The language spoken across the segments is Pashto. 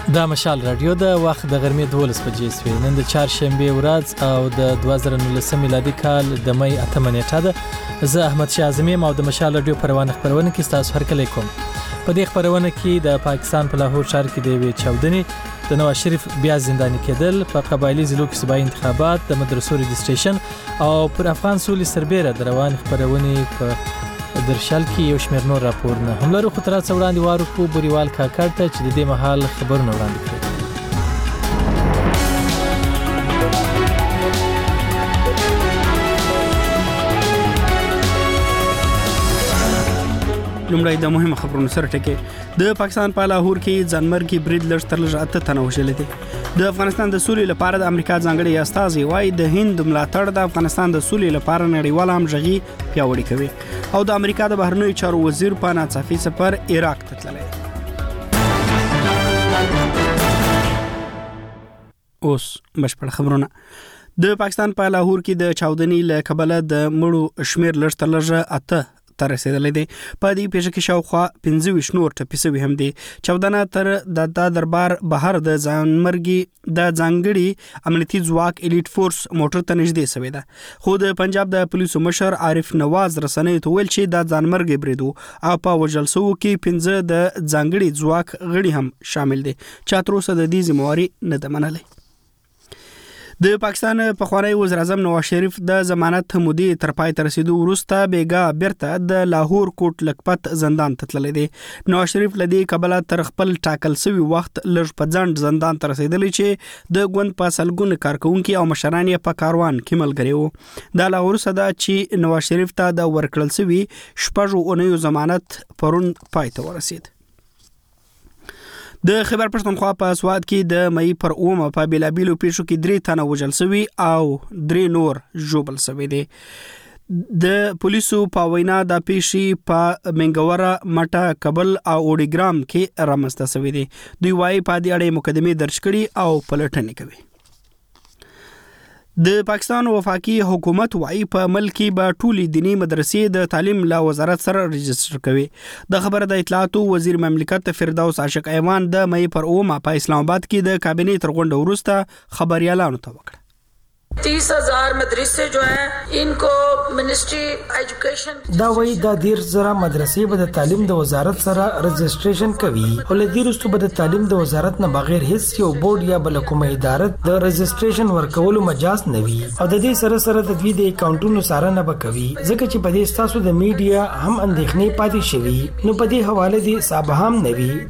دا مشال رادیو د وخت د غرمې 12 بجې سوي نن د چهارشنبه ورځ او د 2019 میلادي کال د مې 8 نیټه ده. زه احمد شاه اعظمي او د مشال رادیو خبرونه کې تاسو هرکلی کوم. په دې خبرونه کې د پاکستان په لاهور ښار کې د وی چاودنې د نواز شریف بیا زنداني کېدل په قبایلی ضلعو کې صوبایي انتخابات د مدرسو رجسټریشن او پر افغان سولې سربېره د روان خبرونه په درشل کې یو شمېر نور راپورونه هم لرو. خو تر څو وړاندې وارو کو بوريوال کاکړ ته چې د دې مهال خبرونه وړاندې کړي. لومړی د مهمه خبرونو سره ټکي. د پاکستان په لاهور کې ځانمرګي برید لږ تر لږه 8 تنه وژل دي. د افغانستان د سولې لپاره د امریکا ځانګړي استازي وايي د هند ملاتړ د افغانستان د سولې لپاره نړیوال همغږي پیاوړې کوي او د امریکا د بهرنیو چارو وزیر په ناڅاپي سفر عراق ته تللی. اوس بشپړ خبرونه. د پاکستان په لاهور کې د چاودنې له کبله د مړو شمیر لږ تر لږه 8 تر رسیدلې دي. په دې پیښه کې شاوخوا 25 نور ټپي شوي هم دي. چاودنه تر د دربار بهر د ځانمرګي د ځانګړي امنیتي ځواک الیټ فورس موټر ته نږدې شوی ده. خو د پنجاب د پولیسو مشر عارف نواز رسنۍ ته ویل چې د ځانمرګي بریدو او په وژل شوو کې 15 د ځانګړي ځواک غړي هم شامل دي چې تر اوسه د دې ذمہواري نه ده منلې. د پاکستان پخوانی وزیر اعظم نواز شریف د ضمانت مودې تر پای ته رسیدو وروسته بیګا بیرته د لاهور کوټ لکپت زندان ته تللی دی. نواز شریف لدی کبله تر خپل ټاکل شوی وخت لږ په ځنډ زندان ته رسیدلی چې د ګوند په سلګونه کارکونکو او مشران یې په کاروان کې ملګري وو. د لاهور صدا چې نواز شریف ته د ورکړل شوی شپږ اونیو ضمانت پرون پای ته ورسید. د خیبر پښتونخوا په سواد کې د مې پر اومه په بیلابیلو پیښو کې 3 تنه وژل شوي او 3 نور ژوبل شوي دي. د پولیسو په وینا د پیښې په منګوره مټه کابل او اوډیګرام کې رامنځته شوي دي. دوی وايي په دې اړه مقدمې درج کړي او پلټنې کوي. د پاکستان وفاقي حکومت وايي په ملک به ټولې دینی مدرسې د تعلیم له وزارت سره رجسټر کوي. د خبره د اطلاعاتو وزیر مملکت فردوس عاشق ایوان د مې پر اومه په اسلام آباد کې د کابینې تر غونډه وروسته خبريالانو ته وکړه. 30,000 مدرسې جو ہیں ان کو منسٹری ایجوکیشن دا وایي دا 10,000 مدرسې به د تعلیم د وزارت سره رجسټریشن کوي او له دې وروسته به د تعلیم د وزارت نه بغیر هیڅ یو بورډ یا بل کومه اداره د رجسټریشن ورکولو مجاز نه وي او د دې سره د دوی د اکاونټونو سره نه بکوي ځکه چې په دې تاسو د میډیا هم اندېښنې پاتې شوي نو په دې حواله دي صاحب هم نه وي.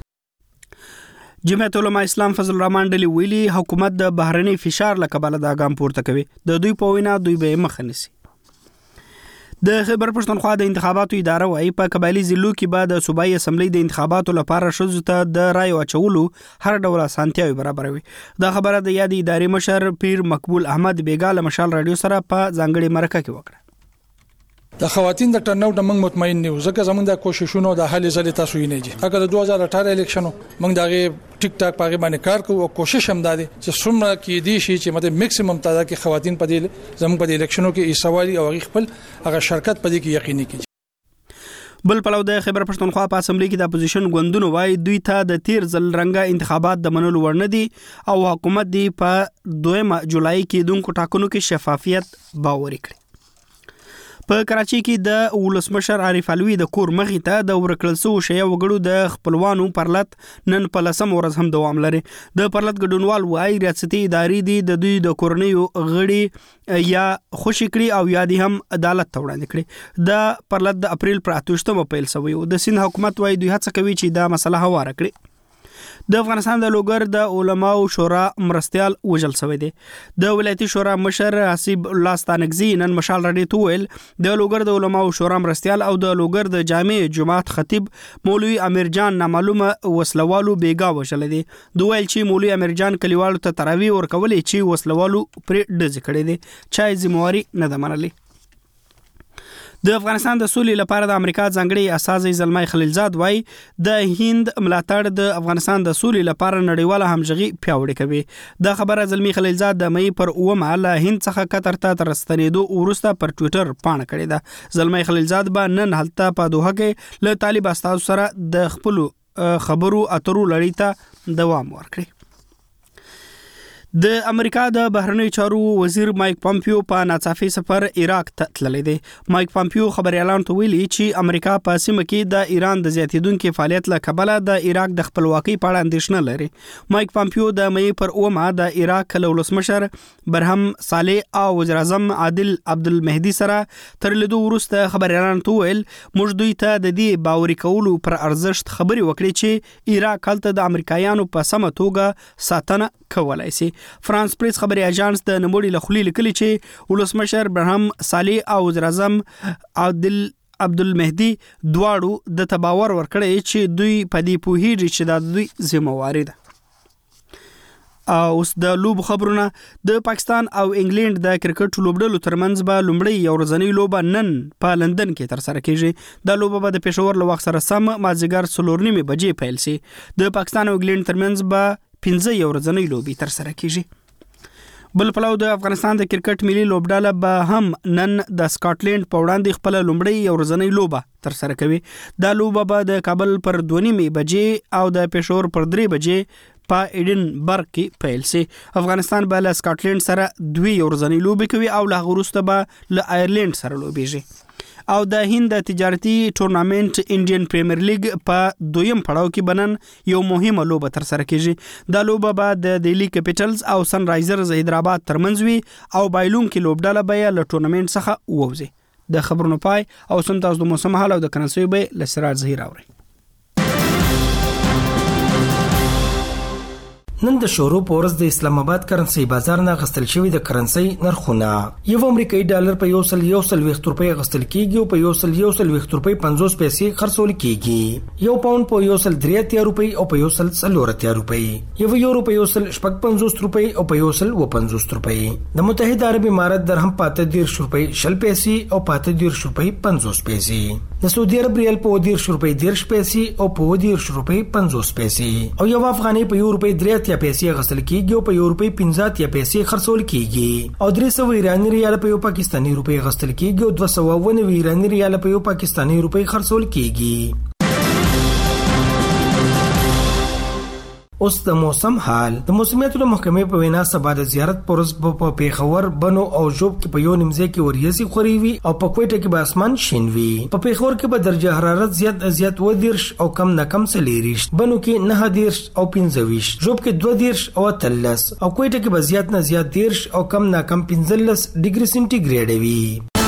جمعیت علماء اسلام فضل الرحمن ډلی ویلي حکومت د بهرني فشار له کبله د ګام پورته کوي. د دوی په وینا دوی به مخ نیسي. د خیبر پښتونخوا د انتخاباتو اداره وايي په قبایلی ضلعو کې بعد د صوبایي اسمبلی د انتخاباتو لپاره شوزو ته د رای اچولو هر ډول اسانتیاوي برابروي. دا خبره د یادې ادارې مشر پیر مقبول احمد بیګا له مشال رادیو سره په ځانګړي مرکه کې وکړه. د خواتین د ټرن اوټ موږ مطمئن نه یو ځکه زموږ د کوششونو د حل ځلې تاسو یې نه دي. اګه د 2018 الیکشنو موږ دغه ټیک ټاک پاګې باندې کار کوو او کوشش هم دادي چې څومره کې دي شي چې مته میکسیمم تعداد کې خواتین په دې زموږ په الیکشنو کې ایسوالي او خپل هغه شرکت په دې کې یقیني کړي. بل پلو د خیبر پښتونخوا په اسمبلی کې د اپوزیشن ګوندونو وايي دوی ته د تیر ځل رنګه انتخابات د منلو وړ نه دي او حکومت دی په 2 جولای کې دونکو ټاکنو کې شفافیت باور کړي. په کراچۍ کې د ولسمشر عارف علوي د کور مخې ته د ورکړل شوو شیعه وګړو د خپلوانو پرلط نن په 10 ورځ هم دوام لري. د پرلط ګډونوال وايي ریاستي ادارې دي د دوی د کورنیو غړي یا خوشی کړي او یا دي هم عدالت ته وړاندې کړي. د پرلط د اپریل پر 8 پیل شوی او د سند حکومت وايي دوی هڅه کوي چې دا مسله هواره کړي. د افغانستان د لوګر د علماو شورا مرستيال وجل شوی دی. د ولایتي شورا مشر حسیب الله ستانګزی نن مشال رادیو ته ویل د لوګر د علماو شورا مرستيال او د لوګر د جامع جماعت خطیب مولوی امیر جان نامعلومه وسلوالو بیګا وشل دي. دوی ویل چې مولوی امیر جان کلیوالو ته تراوی ورکولې چې وسلوالو پر ډز کړي دي چای ذمہواري نه ده منلې. د افغانستان د سولې لپاره د امریکا ځانګړي استازي زلمای خلیلزاد وايي د هند ملاتړ د افغانستان د سولې لپاره نړیواله همغږي پیاوړې کوي. دا خبره زلمی خلیلزاد د مې پر 9 له هند څخه قطر ته ترستنېدو وروسته پر ټوئیټر پاڼه کړې ده. زلمای خلیلزاد به نن هلته په دوحه کې له طالب استازو سره د خپل خبرو اترو لړۍ ته دوام ورکړي. د امریکا د بهرنیو چارو وزیر مایک پامپیو په ناڅاپي سفر عراق ته تللی دی. مایک پامپیو خبري اعلان ته ویلي چې امریکا په سیمه کې د ایران د زیاتیدونکو فعالیت له کبله د عراق د خپلواکۍ په اړه اندېښنه لري. مایک پامپیو د مې پر 9 د عراق له ولسمشر برهم صالح او وزیر اعظم عادل عبدالمهدي سره تر لیدو وروسته خبري اعلان ته ویل موږ دوی ته د دې باوري کولو پر ارزښت خبري وکړي چې عراق هلته د امریکایانو په سمه توګه ساتنه کولای شي. فرانس پریس خبري اژانس د نموړي له خولي لیکلي چې ولسمشر برهم صالح او وزیر اعظم عادل عبدالمهدي دواړو د تباور ورکړي چې دوی په دې پوهیږي چې د دوی ذمہواری ده. اوس د لوب خبرونه. د پاکستان او انګلند د کرکټ لوبډلو ترمنځ به لومړی یو ورځنی لوبه نن په لندن کې تر سره کیږي. د لوبه به د پېښور له وخت سره سم مازیګر 4:30 بجې پیل شي. د پاکستان او انګلند ترمنځ به 15 یو ورځنی لوبي تر سره کیږي. بل پلو د افغانستان د کرکټ ملي لوبډاله به هم نن د سکاټلند په وړاندې خپل لومړی یو ورځنی لوبه تر سره کوي. دا لوبه به د کابل پر 2:30 بجې او د پېښور پر 3 بجې په ایډنبرګ کې پیل شي. افغانستان به له سکاټلند سره 2 یو ورځنی لوبي کوي او له وروسته به له آیرلند سره لوبيږي. او د هند د تجارتي ټورنامنت انډین پریمیر لیګ په دویم پړاو کې بنن یو مهمه لوبه تر سره کیږي. دا لوبه به د دهلی کیپټلز او سن رایزرز حیدرآباد ترمنځ وي او بایلون کې لوبډاله به له ټورنامنت څخه ووځي. د خبرونو پای او سم تاسو د موسم حال او د کرنسي به لسرات زهیر اوري. نن د شورو په ورځ د اسلام آباد کرنسي بازار نه غستل شوی د کرنسي نرخونه یو امریکایي ډالر په 1.1 روپۍ غستل کیږي او په 1.1 روپۍ 50 پیسې خرڅول کیږي. یو پاوند په 1.3 روپۍ او په 1.4 روپۍ. یو یورو په 1.50 روپۍ او په 1.50 روپۍ. د متحده عرب امارات درهم په 13 روپۍ 10 پیسې او په 13 روپۍ 50 پیسې. د سعودي عرب ریال په 13 روپۍ 10 پیسې او په 13 روپۍ 50 پیسې. او یو افغاني په 1 روپۍ 3 پیسې غسل کیږي او په یو روپۍ 15 پیسې خرڅول کیږي. او 300 ایرانی ریال په یو پاکستانی روپۍ غسل کیږي او 290 ایرانی ریال په یو پاکستانی روپۍ خرڅول کیږي. اوس د موسم حال. د موسمیاتو محکمې په وینا سبا د زیارت پرز په پیښور بنو او جوب کې په یو نیمځه کې وریځي خوري وي او په کوټه کې به اسمان شین وي. په پیښور کې به درجه حرارت زیات ودیرش او کم نه کم سلیریش. بنو کې 9 او 15 جوب کې 2 او 13 او کوټه کې به زیات نه زیات 10 او کم نه کم 15 ډیګري سنټیګریډ وي.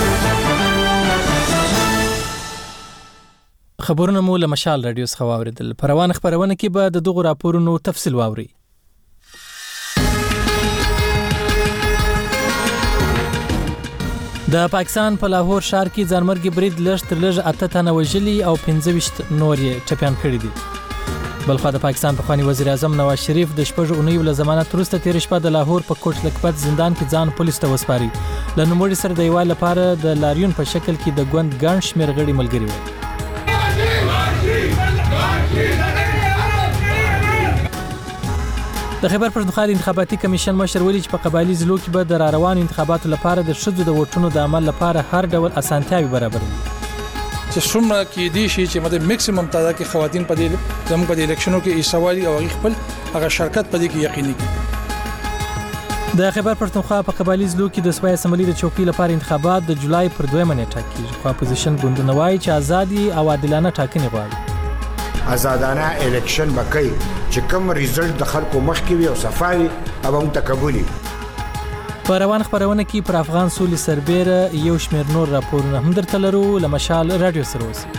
خبرونه مو له مشال رادیو څخه واوریدل. پروان خبرونه کې به د دغو راپورونو تفصیل واوري. د پاکستان په لاهور ښار کې ځانمرګي برید لږ تر لږه 8 تنه وژلي او 15 نور یې ټپيان کړي دي. بلخوا د پاکستان پخوانی وزیر اعظم نواز شریف د شپږ اونیو له ضمانت وروسته تیر شپه د لاهور په کوټ لکپت زندان کې ځان پولیس ته وسپاري. له نوموړي سره د یووالي لپاره د لاریون په شکل کې د ګوند ګڼ شمېر غړي ملګري وو. د خیبر پښتونخوا انتخاباتي کمیشن مشر ویلي چې په قبایلی ضلعو کې به د روانو انتخاباتو لپاره د ښځو د ووټونو د عمل لپاره هر ډول اسانتیاوي برابروي. چې څومره کې دي چې مده میکسیمم تعداد کې خواتین په دې زموږ په الیکشنونو کې ایسوالي او خپل هغه شرکت په دې کې یقیني کړي. د خیبر پښتونخوا په قبایلی ضلعو کې د صوبایي اسمبلی د چوکۍ لپاره انتخابات د جولای پر 2 نیټه کېږي. خو اپوزیشن ګوندونه وایي چې ازادي او عادلانه ټاکنې غواړي. آزادانه الیکشن بکای چې کوم ریزلټ د خلکو مخ کې وي او صفائی او هم تقبلي. په روان خبرونه کې پر افغان سولې سربېره یو شمېر نور راپورونه هم درته لرو. له مشال رادیو سره اوسئ.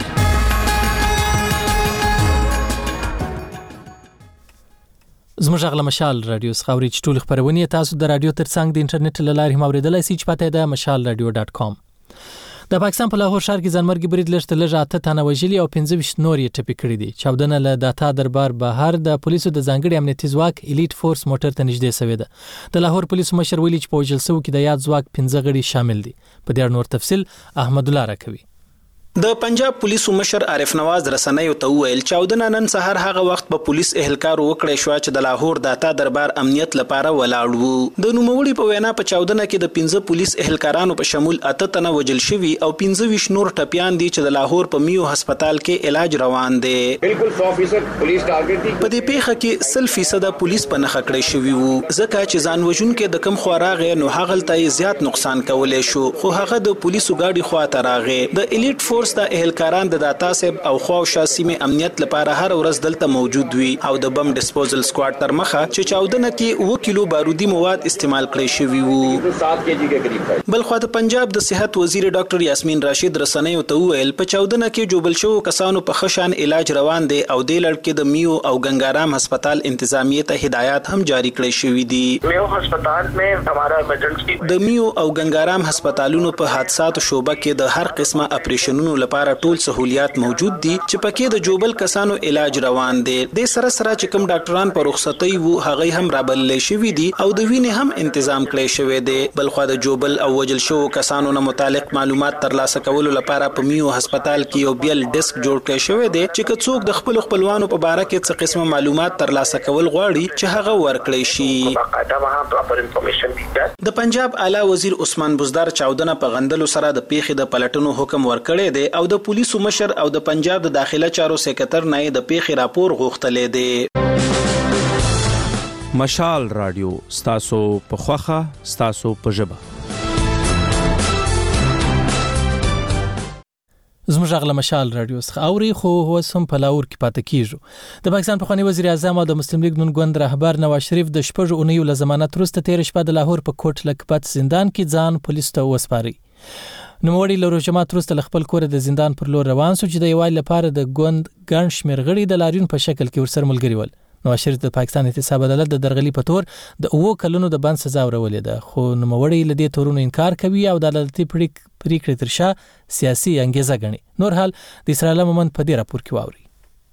زموږ غږ له مشال رادیو څخه اورئ چې ټول خبرونه تاسو د رادیو ترڅنګ د انټرنیټ له لارې هم اورېدلای شئ چې پته ده mashalradio.com. د پاکستان په لاهور ښار کې ځانمرګي برید لږ تر لږه 8 تنه وژلي او 15 نور یې ټپي کړي دي. چاودنه له داتا دربار بهر د پولیسو د ځانګړي امنیتي ځواک الیټ فورس موټر ته نږدې شوې ده. د لاهور پولیسو مشر ویلي چې په وژل شوو کې د یاد ځواک 15 غړي شامل دي. په دې اړه نور تفصیل احمد الله راکوي. د پنجاب پولیسو مشر عارف نواز رسنیو ته وویل چاودنه نن سهار هغه وخت په پولیس اهلکار وکړی شو چې د لاهور داتا دربار امنیت لپاره ولاړ وو. د نوموړي په وینا په چاودنه کې د 15 پولیس اهلکارانو په شمول 8 تنه وجل شوي او 15 نور ټپیان دي چې د لاهور په میو هسپتال کې علاج روان دي. بالکل 100% پولیس ټارګټ دي. په دې پیښه کې 100% پولیس په نخښه کړی شوی وو ځکه چې ځان وژونکو د کم خواراغه نو هغلته زیات نقصان کولای شو خو هغه د پولیسو گاډي خواته راغې. د الیټ فورس د اهلکاران د داتا سیب او خواوشا سیمه امنیت لپاره هر ورځ دلته موجود وي او د بم ډیسپوزل سکواډ تر مخه چې چاودنه کې 1 کیلو بارودي مواد استعمال کړی شوی وو. 7 کېجی کې قریب. بل خو د پنجاب د صحت وزیر ډاکټر یاسمین راشد رسنیو ته وویل په چاودنه کې جوبل شو کسانو په خشان علاج روان دي او د لړ کې د میو او گنگارام هسپتال انتظامیه ته هدایات هم جاری کړی شوی دي. میو هسپتال میں ہمارا ایمرجنسی د میو او گنگارام هسپتالونو په حادثات شوبه کې د هر قسمه اپریشنونو لپاره ټول سہولیات موجود دي چې پکې د جوبل کسانو علاج روان دي. د سره سره چې کوم ډاکټران په رخصتي وو هغه هم رابلل شوی دي او د وینې هم تنظیم کړی شوی دی. بل خو د جوبل او وجل شو کسانو نه متعلق معلومات ترلاسه کولو لپاره په میو هسپتال کې یو بیل ډیسک جوړ کړی شوی دی چې څوک د خپل خپلوانو په باره کې څه قسمه معلومات ترلاسه کول غواړي چې هغه ورکړي شي. باقاعده وहाँ پراپر انفارمیشن دی. د پنجاب اعلی وزیر عثمان بزدار چاودنه په غندلو سره د پیښې د پلټنو حکم ورکړی دی او د پولیسو مشر او د پنجاب د داخله چارو سکرټر نه د پیښې راپور غوښتلې دی. مشال رادیو ستاسو په خوخه ستاسو په ژبه. زموږ غږ مشال رادیو څخه اوري خو اوس هم په لاهور کې پاتې کیږو. د پاکستان پخوانی وزیر اعظم او د مسلم لیگ نون ګوند رهبر نواز شریف د شپږ اونیو له ضمانت وروسته تیر شپه د لاهور په کوټ لکبت زندان کې ځان پولیس ته وسپاري. نوموړي له روجمات وروسته خپل کور د زندان پر لور روان شو چې د یووالي لپاره د ګوند ګڼ شمېر غړي د لاریون په شکل کې ورسره ملګري ول. نواز شریف د پاکستان احتساب عدالت د درغلي په تور د 9 کلونو د بند سزا ورولې ده خو نوموړي له دې تورونو انکار کوي او د عدالتي پریکړې تر شا سیاسي انګیزه ګڼي. نور حال د اسرائیل مومن په دې راپور کې واوري.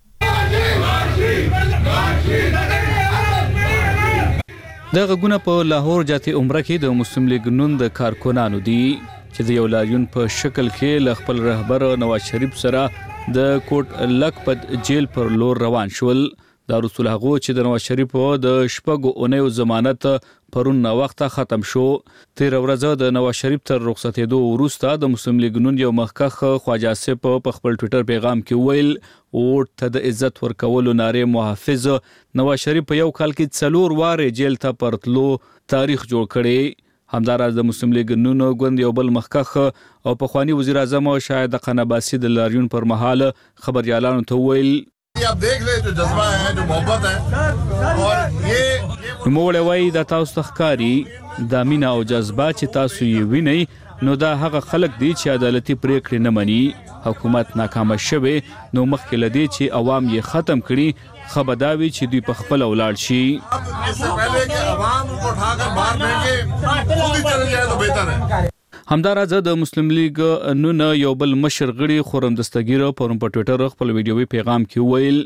د غږونه په لاهور جاتي عمره کې د مسلم لیگ نون د کارکونانو دي چې د یو لاریون په شکل کې ل خپل رهبر نواز شریف سره د کوټ لکپت جیل پر لور روان شول. دا رسول هغه چې د نواز شریف د شپږو اونیو ضمانت پرون وخت ختم شو. تیر ورځ د نواز شریف تر رخصتېدو وروسته د مسلم لیگ نون یو مخکخ خواجه سپ په خپل ټوئیټر پیغام کې ویل او ته د عزت ورکولو ناره محافظ نواز شریف په یو کال کې 4 واره جیل ته پرتلو تاریخ جوړ کړي. همداراز د مسلم لیگ نون ګوند یو بل مخکخ او پخوانی وزیر اعظم شاهد قنباسی د لاریون پر مهال خبريالانو ته ویل आप देख रहे जो जज्बा है जो मोहब्बत है और ये موږ وایي د تاسو تخکاری د مینا او جذبه چې تاسو یې وینئ نو دا هغه خلک دي چې عدالتي پریکړې نه مني. حکومت ناکامه شوه نو مخکې لدی چې عوام یې ختم کړي خبرداوي چې دوی په خپل ولاړ شي. इससे पहले कि عوام को उठाकर बाहर फेंके खुद ही चले जाए तो बेहतर है. همداراز د مسلم لیگ نون یو بل مشر غړي خورم دستگیر پرون په ټوئیټر خپل ویډیوي پیغام کې ویل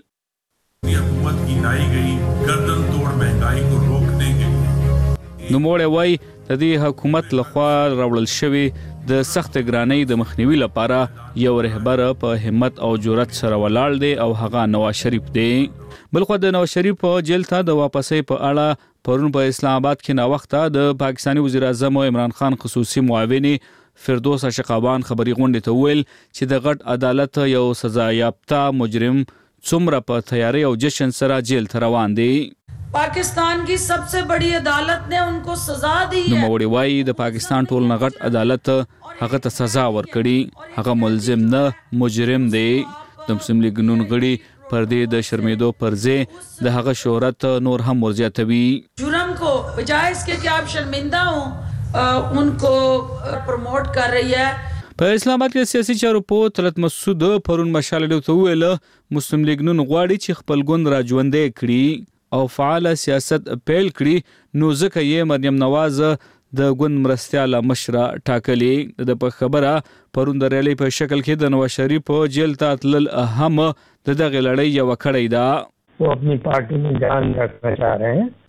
حکومت کی لائی گئی گردن توڑ مہنگائی کو روکنے کے لیے نو موږ وایي د دې حکومت لخوا راوړل شوی د سخت ګرانۍ د مخنیوي لپاره یو رهبر په همت او جرأت سره ولاړ دی او هغه نواز شریف دی. بلخو د نواز شریف په جیل ته د واپسې په اړه پرون په اسلام آباد کې نا وخته د پاکستاني وزیر اعظم عمران خان خصوصي معاون فردوس شقابان خبري غونډه ته ویل چې د غټ عدالت یو سزا یافته مجرم څومره په تیاری او جشن سره جیل ته روان دی. पाकिस्तान की सबसे बड़ी अदालत ने उनको सजा दी है. نوموړي وایي د پاکستان ټول نغټ عدالت هغه ته سزا ورکړي هغه ملزم نه مجرم دی. د مسلم لیگ نون غړي پر دې د شرمېدو پرځې د هغه شهرت نور هم ورزیاتوي. جرم کو بجائے اس کے کہ آپ شرمندہ ہوں ان کو پروموٹ کر رہی ہے. په اسلام آباد کې سیاسي چارو په طلعت مسعود پرون مشال ډوته ویل مسلم لیگ نون غواړي چې خپل ګوند را ژوندې کړي او فعال سیاست پیل کړي نو ځکه یې مریم نواز د ګوند مرستیاله مشره ټاکلې. د په خبره پرون د ریلی په شکل کې د نواز شریف جیل ته تلل اهم د دغه لړۍ یو کړی دا. वो अपनी पार्टी में जान रखना चाह रहे हैं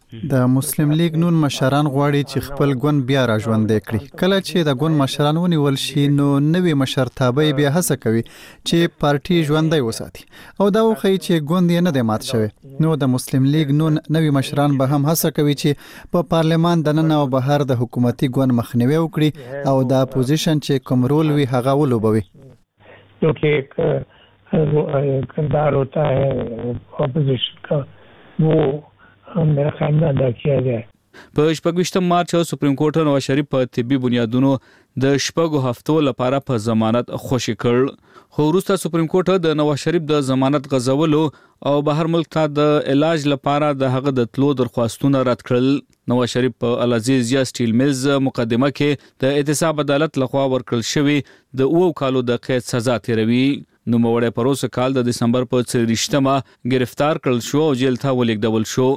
د مسلم لیگ نون مشران غواړي چې خپل ګوند بیا را ژوندی کړي. کله چې د ګوند مشران ونیول شي نو نوې مشرتابه بیا هڅه کوي چې پارټي ژوندی وساتي او دا وښیي چې ګوند یې نه دی مات شوی. نو د مسلم لیگ نون نوې مشران به هم هڅه کوي چې په پارلمان دننه او بهر د حکومتي ګوند مخنیوي وکړي او د اپوزیشن چې کوم رول وي هغه ولوبوي. क्योंकि एक किरदार होता है अपोजिशन का, वो मेरा ख्याल में अदा किया जाए. په 28 مارچ سپریم کورټ نواز شریف په طبي بنیادونو د شپږو هفتو لپاره په ضمانت خوشی کړ. خو وروسته سپریم کورټ د نواز شریف د ضمانت غځولو او بهر ملک ته د علاج لپاره د هغه د تلو درخواستونه رد کړل. نواز شریف په العزیز یا سټیل میلز مقدمه کې د احتساب عدالت لخوا ورکړل شوی د 2 کالو د قید سزا تیروي. نوموړی پروسه کال د دسمبر په 23مه گرفتار کړل شو او جیل ته ولېږدول شو.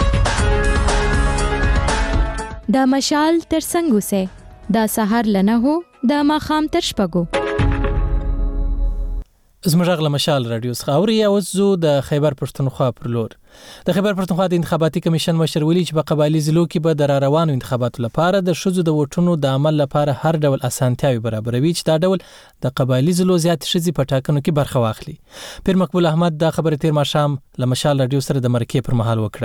دا مشال تر څنګه سه دا سحر لنه هو دا ماخام تر شپګو. زموږ غل مشال رادیو څخه اوري او زو د خیبر پښتونخوا پر لور. د خیبر پښتونخوا د انتخاباتي کمیشن مشر ویلي چې په قبایلی ضلعو کې به د روانو انتخاباتو لپاره د شذو د وټونو د عمل لپاره هر ډول اسانتیاوي برابروي چې دا ډول د قبایلی ضلعو زیات شذي په ټاکنو کې برخه واخلي. پیر مقبول احمد دا خبره تیر ماښام له مشال رادیو سره د مرکې پر مهال وکړه.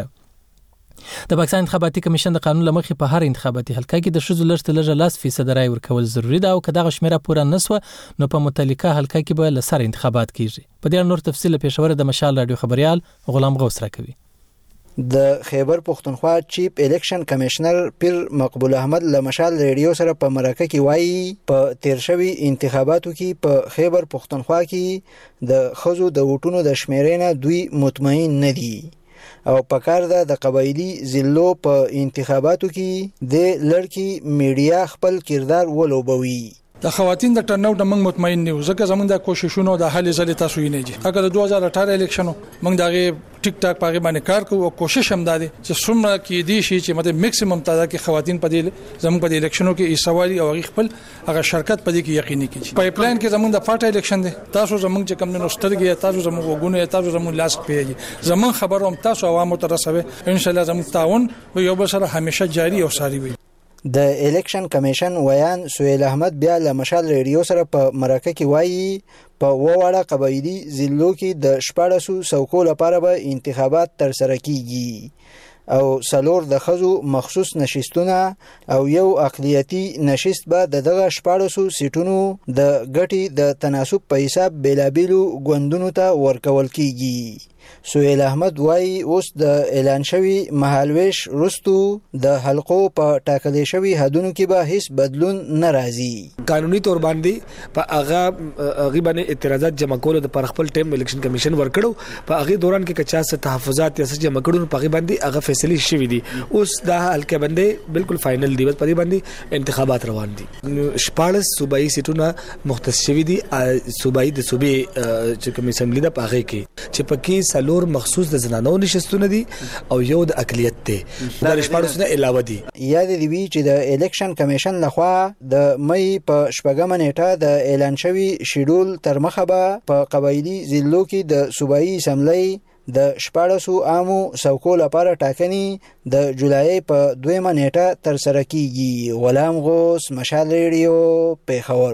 د پاکستان انتخاباتي کمیشن د قانون لمخې په هر انتخاباتي حلقه کې د شذو لږ 10% رای ورکول ضروری ده او که دغه شمیره پوره نسوه نو په متعلقه حلقه کې به لسر انتخابات کیږي. په دې نور تفصیل پېښور د مشال رادیو خبريال غلام غوث راکوي. د خیبر پښتونخوا چیف الیکشن کمشنر پیر مقبول احمد له مشال ریډیو سره په مرکه کې وایي په تیر شوی انتخاباتو کې په خیبر پښتونخوا کې د خزو د وټونو د شمیرې نه دوی مطمئن نه دي او پکار ده د قبایلی ضلعو په انتخاباتو کې د لړکی میډیا خپل کردار ولوبوي. د خواتین د ټرناوټ موږ مطمئن نه یو ځکه زموږ د کوششونو د حل ځلې تاسو یې نه دي. اگر د 2018 الیکشنو موږ دغه ټیک ټاک پاګې باندې کار کوو او کوشش هم دادي چې څومره کې دي شي چې مته میکسیمم تعداد کې خواتین په دې زموږ په الیکشنو کې ایسوالي او خپل هغه شرکت په دې کې یقیني کړي. پایپ لاین کې زموږ د فاټ الیکشن دي. تاسو زموږ چې کوم نو سترګې تاسو زموږ وګونه تاسو زموږ لاس پیږي. زموږ خبرو هم تاسو عوامو ته رسوي. ان شاء الله زموږ تعاون یو بل سره همیشه جاری او ساري وي. د الیکشن کمیشن ویان سهیل احمد بیا له مشال ریډیو سره په مرکه کې وایي په وواړه قبایلی ضلعو کې د 1400 څوکو لپاره به انتخابات ترسره کیږي او سلور د خزو مخصوص نشستونه او یو اقلیتی نشست به دغه 1400 سیټونو د ګټي د تناسب په حساب بیلابیلو ګوندونو ته ورکول کیږي. سهیل احمد وایي اوس د اعلان شوی مهالويش رستو د حلقو په ټاکلې شوی حدونو کې به هیڅ بدلون نه راځي. قانوني تور باندې په هغه غیبانه اعتراضات جمع کول د پر خپل ټیم الیکشن کمیشن ورکړو په هغه دوران کې کچا څه تحفظات یا څه جمع کړو په هغه باندې هغه فیصله شوی دي. اوس دا حلقه باندې بالکل فائنل دی. بس په دې باندې انتخابات روان دي. 14 صوبایي سیټونه مختص شوی دي. صوبایي د صوبې چې کمیشن لیدا په هغه کې چې پکې سلور مخصوص د زنانو نشستونه دي او یو د اقلیت دی. دا شپږ نه علاوه دي. یاد دی وی چې د الیکشن کمیشن لخوا د مې په شپږمه نیټه د اعلان شوی شیډول تر مخه به په قبایلی ضلعو کې د صوبایي اسمبلی د 1400 عامو څوکو لپاره ټاکنې د جولای په 2مه نیټه تر سره کیږي. غلام غوث مشال ریډیو پېښور.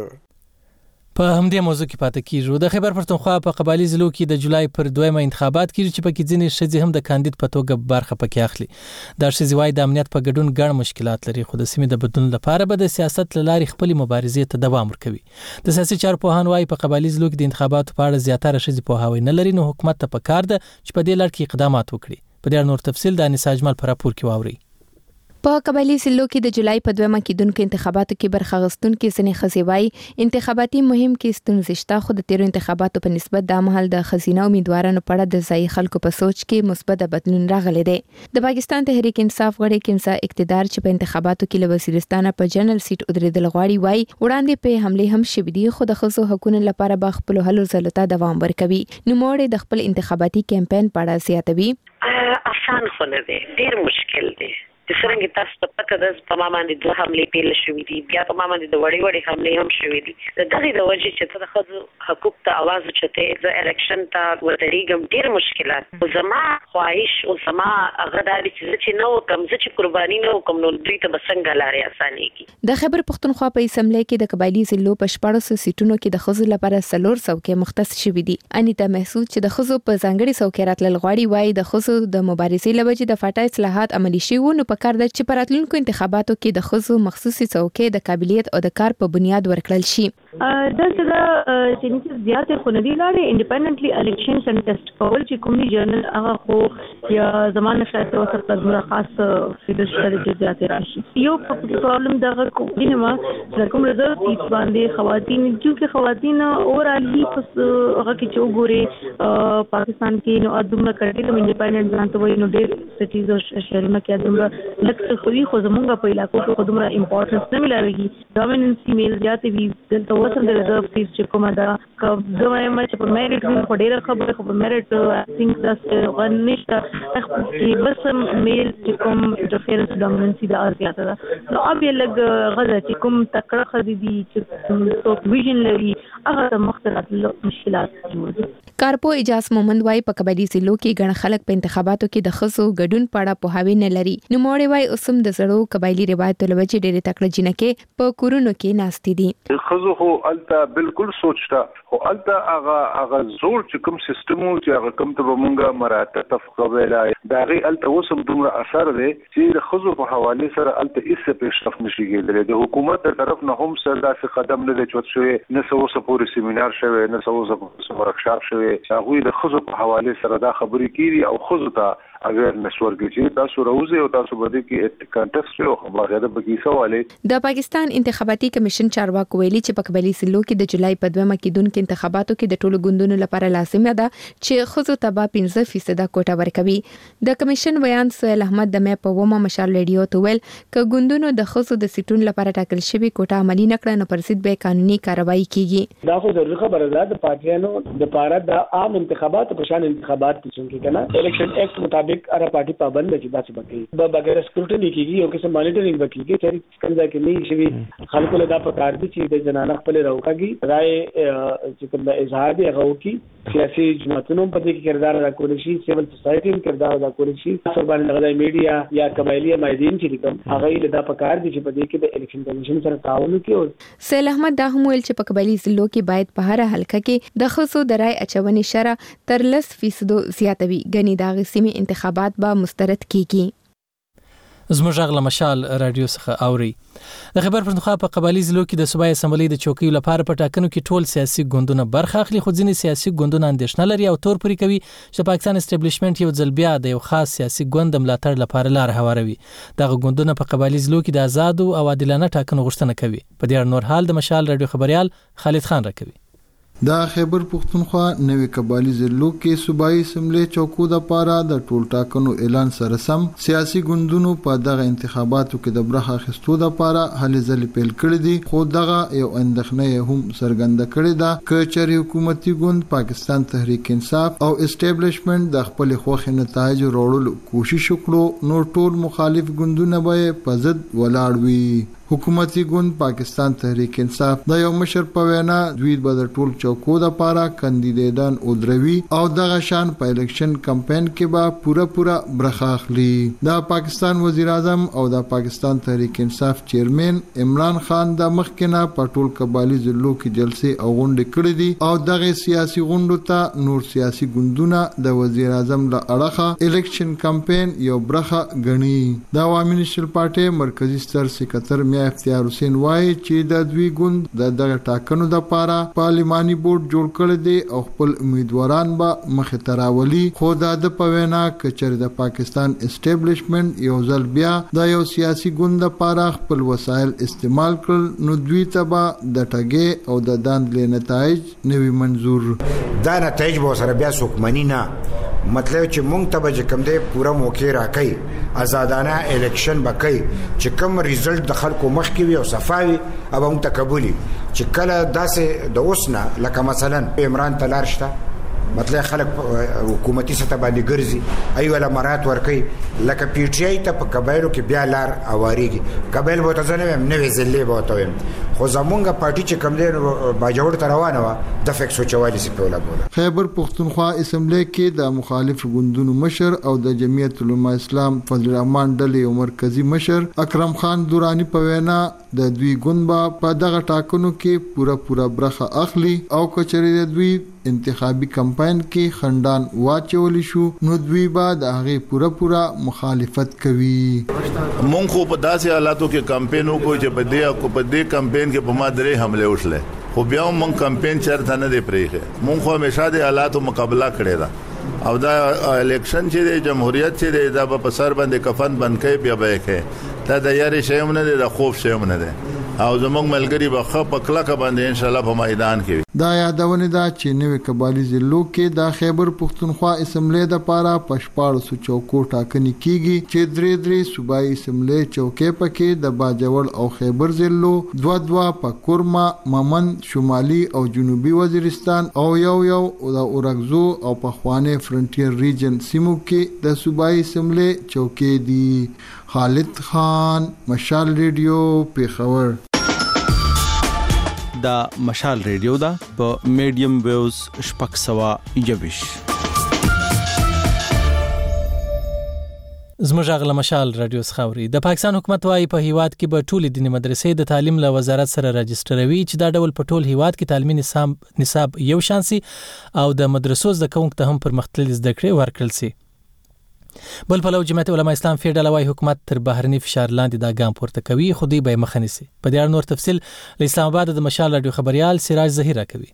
په همدې موضوع کې پاتې کیږو. د خیبر پښتونخوا په قبایلی ضلعو کې د جولای پر 2مه انتخابات کیږي چې پکې ځینې شذې هم د کاندید په توګه برخه پکې اخلي. دا شذې وايي د امنیت په ګډون ګڼ مشکلات لري خو د سیمې د بدلون لپاره به د سیاست لارې خپل مبارزې ته دوام ورکوي. د سیاسي چارو پوهان وايي په قبایلی ضلعو کې د انتخاباتو په اړه زیاتره شذې پوهاوی نه لري نو حکومت ته پکار ده چې په دې لړ کې اقدامات وکړي. په دې نور تفصیل د انیس اجمل پر راپور کې واوري. په قبایلی ضلعو کې د جولای په 2مه کېدونکو انتخاباتو کې برخه اخیستونکو ځینې ښځې وايي انتخاباتي مهم کې ستونزې شته خو د تیرو انتخاباتو په نسبت د مهال د ښځینه امیدوارانو په اړه د ځایي خلکو په سوچ کې مثبت بدلون راغلی دی. د پاکستان تحریک انصاف غړي کینسا اقتدار چې په انتخاباتو کې له وزیرستان په جنرال سیټ ودرېدل غواړي وايي وړاندې په حمله هم شوې دي خو د ښځو حقوقو لپاره به خپل هلو ځلو ته دوام ورکوي. نوموړی د خپل انتخاباتي کمپاین په اړه زیاتوي. آسان خو نه دی، ډیر مشکل دی. چې څنګه تاسو ته پته ده په ما باندې دوه حملې پیل شوې دي بیا په ما باندې د وړې حملې هم شوې دي د دغه د وجې چې ته د ښځو حقوق ته आवाज چته د الیکشن ته ودرېږم ډېر مشکلات او زما خواهش او زما هغه د چې نو کم چې قرباني نو کوم نو دوی ته بسنګ لارې اسانيږي د خیبر پښتونخوا په اسمبلی کې د قبایلی ضلعو په 1400 سیټونو کې د ښځو لپاره 400 کې مختص شوې دي انیتا محسود چې د ښځو په ځانګړي څوکۍ راتلل غواړي وایي د ښځو د مبارزې لپاره د فاټا اصلاحات عملي شي و نو په کار د چې په راتلونکو انتخاباتو کې د ښځو مخصوصي څوکۍ د قابلیت او د کار په بنیاد ورکړل شي دا چې چې زیاتې خونړي لارې انډیپندنټلی الیکشنز ان ټیسټ کول چې کومي جرنل هغه خو یا زمانه شاید او سره د خاص فیډر شته چې زیاتې راشي یو پرابلم دغه کومه ما کوم رزلټ باندې خواتین چې خواتین اورالي پس هغه کې چې وګوري پاکستان کې نو ادمه کړي د انډیپندنت ځان ته وایي نو ډېر سټیز او شهرونه کې ادمه لکه خو زمونږ په علاقو کې خدومره امپورټنس نه ملایږي ډومیننسي میل زیاتې وي دلته وسم د ریزرو فیس چې کومه دا کومه ما چې په میریټ وی په ډیره خبره خو په میریټ آی تھنک دا غنښت چې بس میل چې کوم انټرفیرنس ډومیننسي دا زیاته ده نو اب یې لګ غزه چې کوم تکړه خدي دي چې ټاپ ویژن لري هغه مختلف مشکلات موجود کارپو اجاز مومند وايي په قبایلی ضلعو کې ګڼ خلک په انتخاباتو کې د ښځو ګډون پاړه په هاوی نه لري نو موړې وايي اوسم د زړو قبایلی روایت لوجه ډېر تکړه جنکه په کورونو کې ناشتي دي خزو خو الته بالکل سوچتا خو الته هغه زور چې کوم سیستم چې هغه کوم ته مونږه مراته تفقبلا دا غي الته وسم دومره اثر دی چې د خزو په حواله سره الته هیڅ پیشرفت نشي کېدلی د حکومت طرف نه هم سره داسې قدم نه دی چې شوی نه څه پورې سیمینار شوی نه څه ورکشاپ شوی هغه د خزو په حواله سره دا خبرې کیږي او خزو ته اگر نشورګي چې تاسو راوځي او تاسو بده کې کانټیکست او خبره ده بګی سواله د پاکستان انتخاباتي کمیشن چارواکو ویلي چې په قبایلی ضلعو کې د جولای په 2 کې دونکو انتخاباتو کې د ټولو ګوندونو لپاره لازمه ده چې خزو ته 15% کوټه ورکوي د کمیشن بیان سهیل احمد د مې په ومه مشال ریډیو ته ویل ک ګوندونو د خزو د سیټون لپاره ټاکل شوی کوټه عملی نکړه نو پرسید به قانوني کاروایی کیږي دا خو ضروري خبره ده د پارټیانو د لپاره د عام انتخاباتو په شان انتخابات چې کنه الیکشن ایکټ مطابق هر پارټي پابند چې داسې بکې بغیر سکروټنی کیږي او کیسه مانیټرینګ وکړي چې څنګه کې نه شي خلکو له دا پکار دي چې د جنانه خپل راوکاږي رائے چې کوم اظهار دی هغه وکړي سیاسي جماعتونو په دې کې کردار ادا کولی شي سیول سوسایټي هم کردار ادا کولی شي خپل باندې غوډای میډیا یا قبایلی مایدین چې کوم هغه له دا پکار دي چې په دې کې د الیکشن کمیشن سره تعاون وکړي سهیل احمد دا هم ویل چې په قبایلی ضلعو کې باید په هر حلقه کې د خصو د رائے اچونې شره تر 10% زیاتوي غني دا غسیمه انتخابات به مسترد کیږي زموږ غل مشال رادیو څخه اوري د خبر پښتونخوا په قبایلی ضلعو کې د صوبایي اسمبلی د چوکیو لپاره په ټاکنو کې ټول سیاسي ګوندونه برخه اخلي خو ځینې سیاسي ګوندونه اندېښنه لري او تور پوری کوي چې پاکستان اسټابلیشمنت یو ځل بیا د یو خاص سیاسي ګوند ملاتړ لپاره لار هواروي دغه ګوندونه په قبایلی ضلعو کې د آزاد او عادلانه ټاکنو غوښتنه کوي په دې نور حال د مشال رادیو خبريال خالد خان راکوي د خیبر پښتونخوا نوې قبایلی ضلعو کې صوبایي اسمبلی چوکو د پاره د ټول ټاکنو اعلان سره سم سیاسي ګوندونو په دغه انتخاباتو کې د برخه اخیستو د پاره هلې ځلې پیل کړې دي خو دغه یو اندېښنه هم څرګنده کړې ده چې چېرې حکومتي ګوند پاکستان تحریک انصاف او اسټابلیشمنت د خپل خوخي نتایج وروړلو کوشش وکړو نو ټول مخالف ګوندونه به په ضد ولاړ وي حکومتي ګوند پاکستان تحریک انصاف د یو مشر په وینا دوی به د ټول چوکو د پاره کاندیدان او دروي او دغه شان په الیکشن کمپاین کې به پورا برخه اخلي د پاکستان وزیر اعظم او د پاکستان تحریک انصاف چیرمن عمران خان د مخکنه په ټول قبایلی ضلعو کې جلسې او غونډې کړې دي او دغه سیاسي غونډو ته نور سیاسي ګوندونه د وزیر اعظم له اړخه الیکشن کمپاین یو برخه غني د عوامي نشل پارټي مرکزی ستر سکرټر افتیار حسین وایي چې د دوی ګوند د دغه ټاکنو د پاره پارلماني بورډ جوړ کړی دی او خپل امیدواران به مخه تراولي خو د پوینا کچر د پاکستان اسټابلیشمنت یو ځل بیا د یو سیاسي ګوند لپاره خپل وسایل استعمال کړل نو دوی ته به د ټګي او د داندلې نتایج نوي منزور دا نتایج به سره بیا سوکمنی نه مطلب چې مونږ ته به کوم دی پورا موقع راکې آزادانه الیکشن بکای چې کوم ریزلټ د خلکو مخ کې وي او صفاوي او مونږ ته قبولي چې کله داسې د اوسنه لکه مثلا عمران تلار شته مطلب خلک حکومتي سطح باندې ګرځي ای ولا مرات ورکي لکه پی ټی آی ته په قبایلو کې بیا لار اواريږي قبایل به تاسو نه وي زلې به وته خو زمونږه پارټي چې کوم دی باجوړ ته روانه و د فکسو چوالي سي په لګول خیبر پختونخوا اسمبلی کې د مخالف ګوندونو مشر او د جمعیت العلماء اسلام فضل الرحمن ډلې او مرکزی مشر اکرم خان دورانی په وینا د دوی ګوند په دغه ټاکنو کې پورا برخه اخلي او کچري د دوی انتخابي کمپاین کې خندان واچول شو نو دوی به د هغه پورا مخالفت کوي مونږ خو په داسې حالاتو کې کمپاینو کو چې په دې کمپاین کې په ما درې حمله وشله خو بیا مونږ کمپاین چرته نه دی پرېخه مونږ خو همیشه د حالاتو مقابله کړې ده او دا الیکشن چې د جمهوریت چې دا په سر باندې کفن بنکې بیا به کې دا د یاري شیم نه دی د خوف شیم نه دی او زموږ ملګری به خپ کلک باندې ان شاء الله په میدان کې دا یادونه ده چې نوې قبایلی ضلعو کې د خیبر پختونخوا اسمبلی د پاره پشپاړ سو چوکو ټاکنې کیږي چې درې صوبایي اسمبلی چوکې پکې د باجوړ او خیبر ضلعو دوه په کورما ممن شمالي او جنوبي وزیرستان او یو د اورګزو او په خوانه فرنټیر ریجن سیمو کې د صوبایي اسمبلی چوکې دي خالد خان مشال ریډیو پیښور دا مشال ریډیو دا په میډیم ویوز شپږ سوه یویش زموږ غل مشال رادیو خاوري د پاکستان حکومت وايي په هیواد کې به ټول دیني مدرسې د تعلیم له وزارت سره راجستروي چې دا ډول په ټول هیواد کې تعلیمي نصاب یو شانسي او د مدرسو زده کوونکو ته هم پرمختللي زده کړې ورکړل سي بل په لو جمعیت علماء اسلام فیډرال وايي حکومت تر بهرني فشار لاندې دا ګام پورته کوي خو دوی به مخ نه سي په دې اړه نور تفصیل له اسلام آباد د مشال رادیو خبريال سراج ظهیر کوي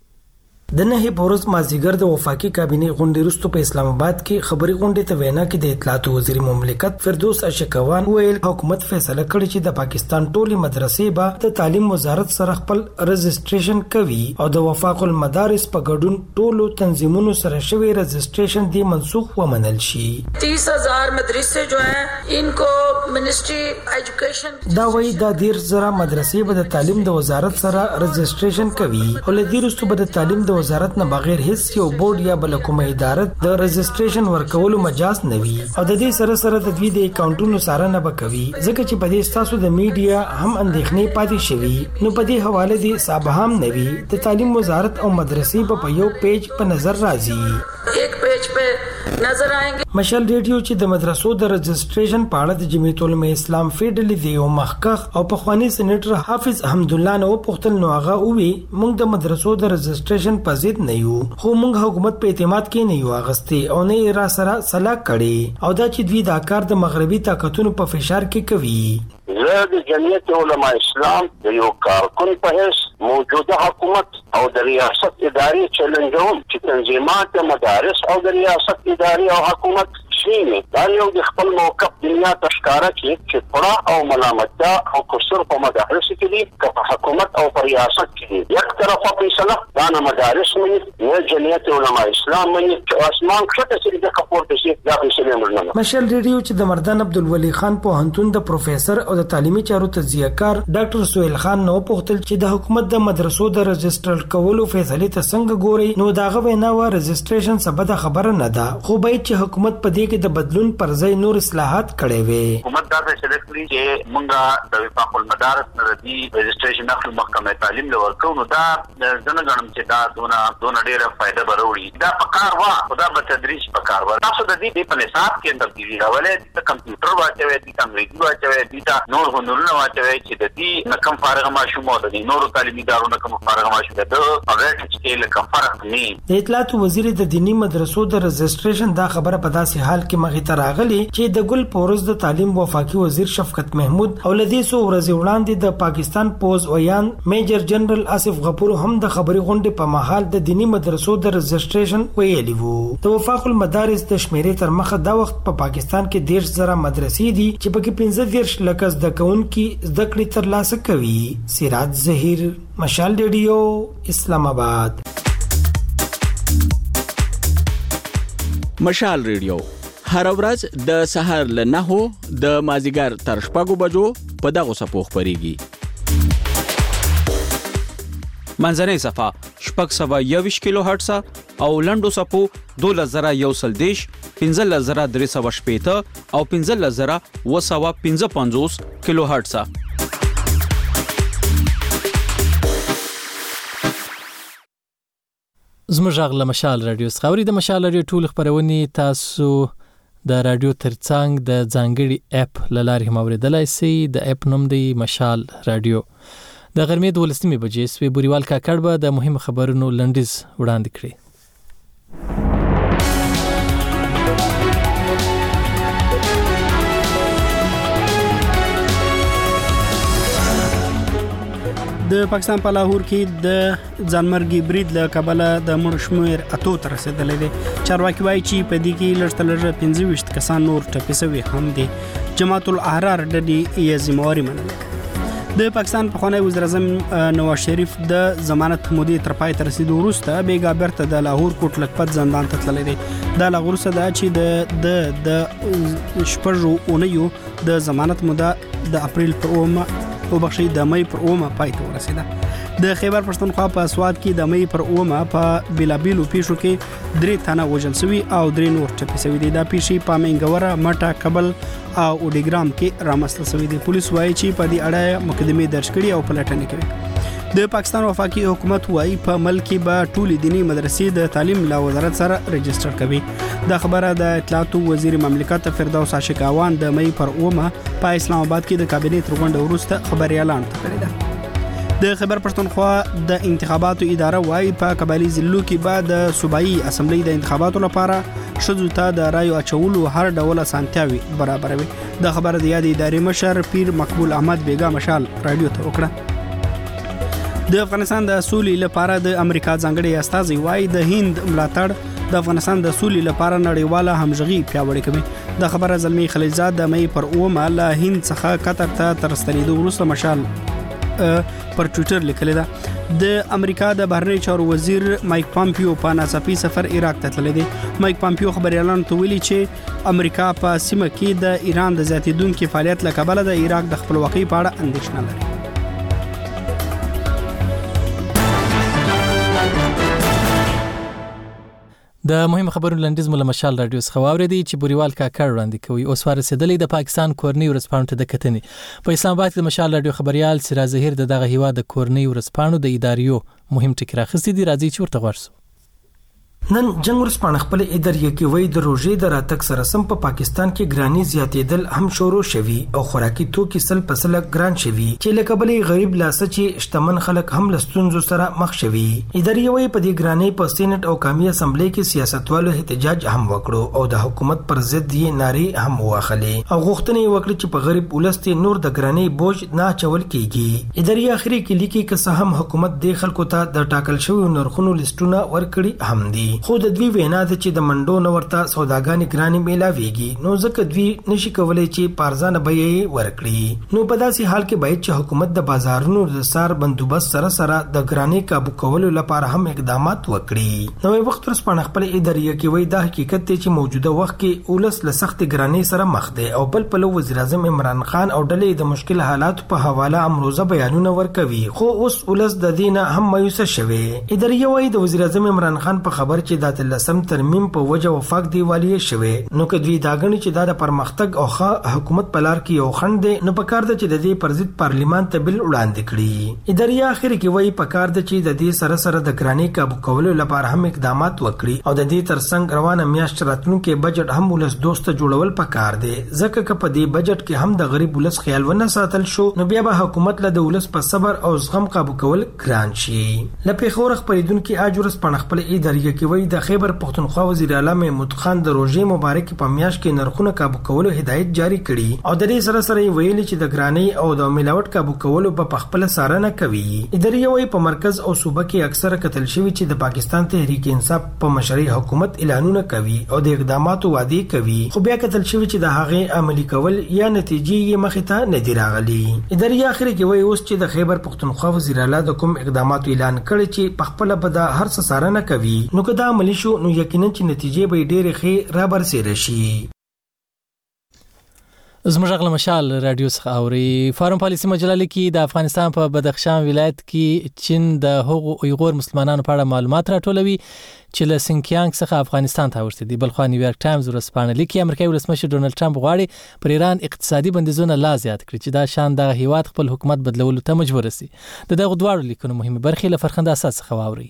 د نه پورز مازیګر د وفاقي کابینه غونډې وروسته په اسلام آباد کې خبري غونډې ته وینا کې د اطلاعات وزیر مملکت فردوس اشکوان ویل حکومت فیصله کړې چې د پاکستان ټولي مدرسې به د تعلیم وزارت سره خپل رجسټریشن کوي او د وفاق المدارس په ګډون ټولو تنظیمونو سره شوی رجسټریشن دی منسوخ ومنل شي 30,000 مدرسې جو ہیں انکو منسٹری ایجوکیشن دا وایي د 10,000 مدرسې به د تعلیم د وزارت سره رجسټریشن کوي او له دې وروسته به د تعلیم د وزارت نه بغیر هیڅ یو بورډ یا بل کومه اداره د رجسټریشن ورکولو مجاز نه وي او د دې سره د دوی د اکاونټونو سره نه بکوي ځکه چې په دې ستاسو د میډیا هم اندېښنې پاتې شوي نو په دې حواله دي صاحب هم نوي د تعلیم وزارت او مدرسې په یو پیج په نظر راځي ایک پیج په نظر آئیں مشال ریډیو چې د مدرسو د رجسټریشن په اړه د جمعیت العلماء اسلام فیډرال دی او مخکخ او په خواني سېنیټر حافظ حمد الله نو پختل نو هغه وی موږ د مدرسو د رجسټریشن په ضد نه یو خو موږ حکومت په اعتماد کې نه یو اغستې او نه را سره صلاح کړي او دا چې دوی دا کار د مغربي طاقتونو په فشار کې کوي زه د جمعیت العلماء اسلام د یو کارکون په حیث موجوده حکومت او د ریاست ادارې چیلنجوم چې تنظیمات مدارس او د ریاست ادارې او حکومت شینه دا یو د خپل موقف دنیا تشکاره چې پړه او ملامتیا او کسر په مدارس کې دي که په حکومت او په ریاست کې دي یک طرف په فیصله دا نه مدارس مني نه جمعیت العلماء اسلام مني چې اسمان کښته سړي د کپورت شي دا فیصله مرنه مشال ریډیو چې د مردان عبدالولي خان په هنتون د پروفیسور او د تعلیمي چارو تجزیه‌کار ډاکټر سہیل خان نو پوښتل چې د حکومت د مدرسو د رجسټر کولو فیصله ته څنګه ګوري نو داغه وینا و رجسټریشن سبب خبره نه ده خو به چې حکومت په دې کې د بدلون پر ځای نور اصلاحات کړي وي حکومت دا فیصله کړې چې موږ د وفاق المدارس نه د رجسټریشن اخلو محکمه تعلیم له ورکو نو دا ځنه غنم چې دا دونه ډیره فائدہ وروړي دا پکار وا خدا په تدریج پکار وا تاسو د دې په نصاب کې تبدیلی راولې د کمپیوټر واچوي د انګریزي واچوي د نور هنرونه واچوي چې د دې کم فارغ ماشوم او د نور تعلیمي ادارو نه کم فارغ ماشوم د اغه چې له کم فرق نه د اطلاعات وزیر د دینی مدرسو د رجسټریشن دا خبره په داسې حال کې مخې ته راغلي چې د ګل پورز د تعلیم وفاقي وزیر شفقت محمود او لدی سو ورځ وړاندې د پاکستان پوز ویان میجر جنرال آصف غفور هم د خبري غونډې په محل د دینی مدرسو د رجسټریشن ویلي وو د وفاق المدارس د شمیرې تر مخه دا وخت په پاکستان کې 10,000 مدرسې دي چې پکې 15 لک زده کوونکي زده کړې ترلاسه کوي سراج ظهیر مشال ریډیو اسلام آباد مشال ریډیو هر ورځ د سحر له 9 د مازیګر تر 6 بجو په دغه صفو خبريږي منځنۍ صفه 621 کیلو هرتز او لنډو سپو 12110 15318 او 15255 کیلو هرتز. زموږ غږ له مشال رادیو څخه اوري. د مشال رادیو ټول خبرونه تاسو د رادیو ترڅنګ د ځانګړي اپ لارې هم اوریدلای شئ. د اپ نوم دی مشال رادیو. د غرمې 12 بجې سوي بوريوال کاکړ به د مهم خبرونو لنډیز وړاندې کړي. د پاکستان په لاهور کې د ځانمرګي برید له کابل د مړ شمیر اتو تر رسیدلې دي. چارواکي وايي چې په دې کې لږ 25 کسان نور ټپي شوي هم دي. جماعت الاحرار د دې ذمہواری منله. د پاکستان پخوانی وزیر اعظم نواز شریف د ضمانت مودې تر پای ته رسیدو وروسته بیګا بیرته د لاهور کوټ لکپت زندان ته تللی دی. دا لاهور سره چې د شپږو اونیو د ضمانت موده د اپریل پر اومه او بخشي د مې پر اومه پای ته ورسیده. د خیبر پښتونخوا په سواد کې د مې پر اومه په بلابیلو پیښو کې 3 تنه وژل شوي او 3 نور ټپي شوي دي. دا پیښې په منګوره، مټه، کابل او اډیګرام کې رامنځته شوي دي. پولیس وایي چې په دې اړه مقدمه درج کړي او پلټنه کوي. د پاکستان وفاقي حکومت وایي په ملک کې به ټول دینی مدرسې د تعلیم له وزارت سره رجسټر کوي. دا خبره د اطلاعات وزیر مملکت فردوس عاشقاوان د مې پر اومه په اسلام آباد کې د کابینې ترغونډه وروسته خبري اعلان کړی دی. د خیبر پښتونخوا د انتخاباتو اداره وایي په قبایلی ضلعو کې بعد د صوبایي اسمبلی د انتخاباتو لپاره شذو ته د رایو اچولو هر ډول اسانتیاوي برابروي. د خبره د یاد ادارې مشر پیر مقبول احمد بیگا مشال رادیو ته وکړه. د افغانستان د سولې لپاره د امریکا ځانګړي استازي وایي د هند ملاتړ د افغانستان د سولې لپاره نړیواله همغږي پیاوړې کوي. د خبره زلمی خلیلزاد د مې پر اومه له هند څخه قطر ته ترستنیدو وروسته مشال پر ټوئیټر لیکلی ده. د امریکا د بهرنی چارو وزیر مایک پامپیو په ناڅاپي سفر عراق ته تللی دی. مایک پامپیو خبري اعلان ویلي چې امریکا په سیمه کې د ایران د زیاتیدونکو فعالیت له کبله د عراق د خپلواکۍ په اړه اندېښنه لري. د مهم خبرونو لنډیز مله مشال رادیو څخه واوریدي چې بوريوال کاکړ وړاندې کوي. اوس ورسېدلې د پاکستان کورنۍ ورځپاڼو ته د کتنې. په اسلام آباد کې د مشال رادیو خبريال سراج ظهیر دغه هیوا د کورنۍ ورځپاڼو د اداریو مهم ټکی راخستې دي. راځي چې ورته ورسو. نن جنگ ورسپانه خپل ادارې کې وای د روزې د راتک سره سم په پاکستان کې ګرانی زیاتېدل هم شروع شوي او خوراکي توکي سل پسله ګران شوي چې لکه بلې غریب لاسه چې شتمن خلک هم لستونزو سره مخ شوي. ادارې وای په دې ګرانی په سېنات او قومي اسمبلی کې سیاستوالو احتجاج هم وکړو او د حکومت پر ضد یې ناري هم واخلې او غوښتنې وکړي چې په غریب ولست نور د ګرانی بوج نه چول کیږي. ادارې اخري کې لیکي که هم حکومت د خلکو ته د ټاکل شوی نرخونو لیستونه ورکړي هم دي. خو د دوی وینا ده چې د منډو نو ورته سوداګانې ګرانې میلاويږي نو ځکه دوی نشي کولای چې پارزانه به یې ورکړي. نو په داسې حال کې باید چې حکومت د بازارونو د سار بندوبست سره د ګرانې قابو کولو لپاره هم اقدامات وکړي. نو وخت ورسپانه خپل ادارې کې وای دا حقیقت دی چې موجوده وخت کې اولس له سخت ګرانې سره مخ دی او بل په وزیر اعظم عمران خان او ډلې د مشکل حالات په حواله امروزه بیانونه ورکوي. خو اوس اولس د دینه هم مایوس شوي. ادارې وای د وزیر اعظم عمران خان په خبر چې د لسم ترمیم په وجه وفاق دیوالیه شوه نو کدوی داګنی چې د پرمختګ او حکومت پلار کې یو خند دی نو په کار د چې د دې پرځد پارلیمان ته بل وړاندې کړي. ادارې اخر کې وایي په کار د چې د دې سره سره د ګرانی قابو کولو لپاره هم اقدامات وکړي او د دې ترڅنګ روانه میاشت راتلونکو بجټ هم ولس دوست جوړول پکار دی. ځکه چې په دې بجټ کې هم د غریب ولس خیال ونه ساتل شو نو بیا به حکومت له د ولس په صبر او زغم قابو کول ګران شي. لپاره خورخ پریدونکو اجورس پنخپل ادارې کې وایي د خیبر پښتونخوا وزیر اعلی محمود خان د روزې مبارک په میاشت کې نرخونه قابو کولو هدایت جاری کړي او د دې سره سره ویلي چې د ګرانی او د ملاوت قابو کولو په خپل سارنه کوي. ادارې وایي په مرکز او صوبه کې اکثره کتل شوی چې د پاکستان تحریک انصاف په مشرۍ حکومت اعلانونه کوي او د اقداماتو وعده کوي خو بیا کتل شوی چې د هغه عملی کول یا نتیجې یې مخې ته نه دی راغلي. ادارې اخر کې وایي اوس چې د خیبر پښتونخوا وزیر اعلی د کوم اقداماتو اعلان کړي چې په خپل به د هر څه سارنه کوي نو کدا عملی شو نو یقینا چې نتیجې به ډېرې ښې را برسېره شي. زموږ غل مشال رادیو څخه اوري. فارم پالیسی مجله لیکي د افغانستان په بدخشان ولایت کې چین د هغو اویغور مسلمانانو په اړه معلومات راټولوي چې له سینکیانګ څخه افغانستان ته ورسېدي. بل خو نیویارک ټایمز ورسپانه لیکي امریکایي ولسمشر ډونالد ټرمپ غواړي پر ایران اقتصادي بندیزونه لا زیات کړي چې دا شان د هیواد خپل حکومت بدلولو ته مجبور شي. دغه دواړو لیکونو مهمه برخې له فرخنده اساس څخه واوري.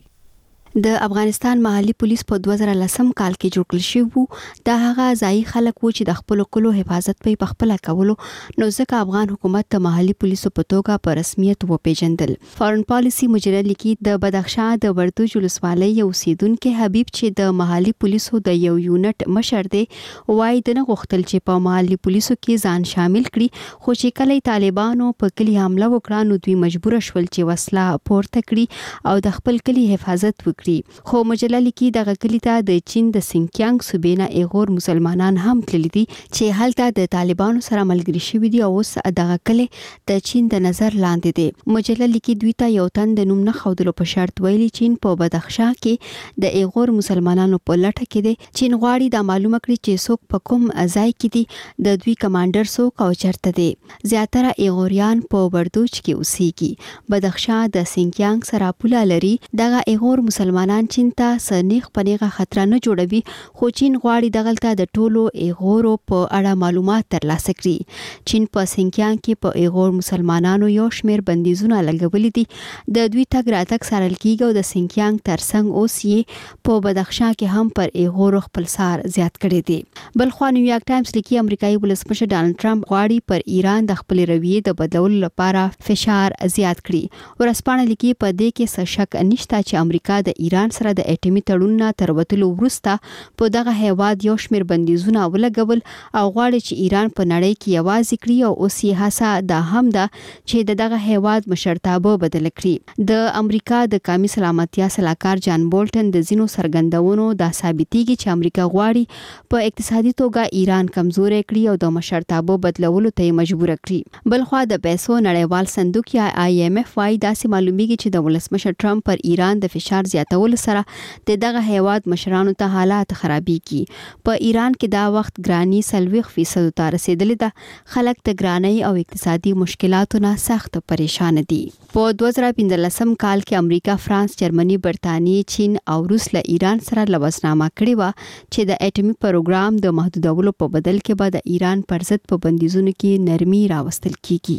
د افغانستان محلي پولیس په 2010 کال کې جوړ کړل شو. دا هغه ځای خلک وو چې د خپل کلو حفاظت په خپل کولو، نو ځکه افغان حکومت د محلي پولیسو په توګه په رسمیت وپیژندل. فارن پالیسی مجله لیکي د بدخشان د وردوج ولسوالۍ یو اوسیدونکو حبیب چې د محلي پولیسو د یو یونټ مشر دی، وایي د نه غوښتل چې په محلي پولیسو کې ځان شامل کړي، خو چې کله طالبانو په کلی حمله وکړه نو دوی مجبور شول چې وسله پورته کړي او د خپل کلی حفاظت وکړي. خو مجله لیکي دغه کلی ته د چین د سینکیانګ صوبې نه ایغور مسلمانان هم تللي دي چې هلته د طالبانو سره ملګري شوي دي او اوس دغه کلی د چین د نظر لاندې دی. مجله لیکي دوی ته یو تن د نوم نه ښودلو په شرط ویلي چین په بدخشان کې د ایغور مسلمانانو په لټه کې دی. چین غواړي دا معلومه کړي چې څوک په کوم ځای کې دي، د دوی کمانډر څوک او چرته دی. زیاتره ایغوریان په وردوج کې اوسېږي. بدخشان د سینکیانګ سره پوله لري. دغه ایغور مسلمانان چین ته سنیخ پنیغه خطر نه جوړوي، خو چین غواړي دغلته د ټولو ایغورو په اړه معلومات ترلاسه کړي. چین په سینکیانګ کې په ایغور مسلمانانو یو شمیر بندیزونه لګولي دي. د دوی تګ راتګ سارل کیږي او د سینکیانګ ترڅنګ اوس یې په بدخشان کې هم پر ایغورو خپل سار زیات کړی دی. بل خو نیویارک ټایمز لیکي امریکایي ولسمشر ډانلډ ټرمپ غواړي پر ایران د خپل رویې د بدلولو لپاره فشار زیات کړي. ورسپانه لیکي په دې کې څه شک نشته چې امریکا د ایران سره د اټومي تړون نه تر وتلو وروسته په دغه هیواد یو شمیر بندیزونه ولګول او غواړي چې ایران په نړۍ کې یوازې کړي او اوس یې هڅه دا هم ده چې دغه هیواد مشرتابه بدل کړي. د امریکا د قومي سلامتیا سلاکار جان بولټن د زینو سرګندونو دا ثابتېږي چې امریکا غواړي په اقتصادي توګه ایران کمزوري کړي او د مشرتابه بدلولو ته مجبور کړي. بل خو د پیسو نړیوال صندوق یا IMF وايي داسې معلومیږي چې د ولسمشر ټرمپ پر ایران د فشار زیاتولو سره د دغه هیواد مشرانو ته حالات خرابېږي. په ایران کې دا وخت ګرانی 40% ته رسیدلې ده. خلک د ګرانی او اقتصادي مشکلاتو نه سخت پریشان دي. په 2015 کال کې امریکا، فرانس، جرمني، برتانیې، چین او روس له ایران سره لوزنامه کړې و چې د اټومي پروګرام د محدودولو په بدل کې به د ایران پر ضد په بندیزونو کې نرمي راوستل کیږي.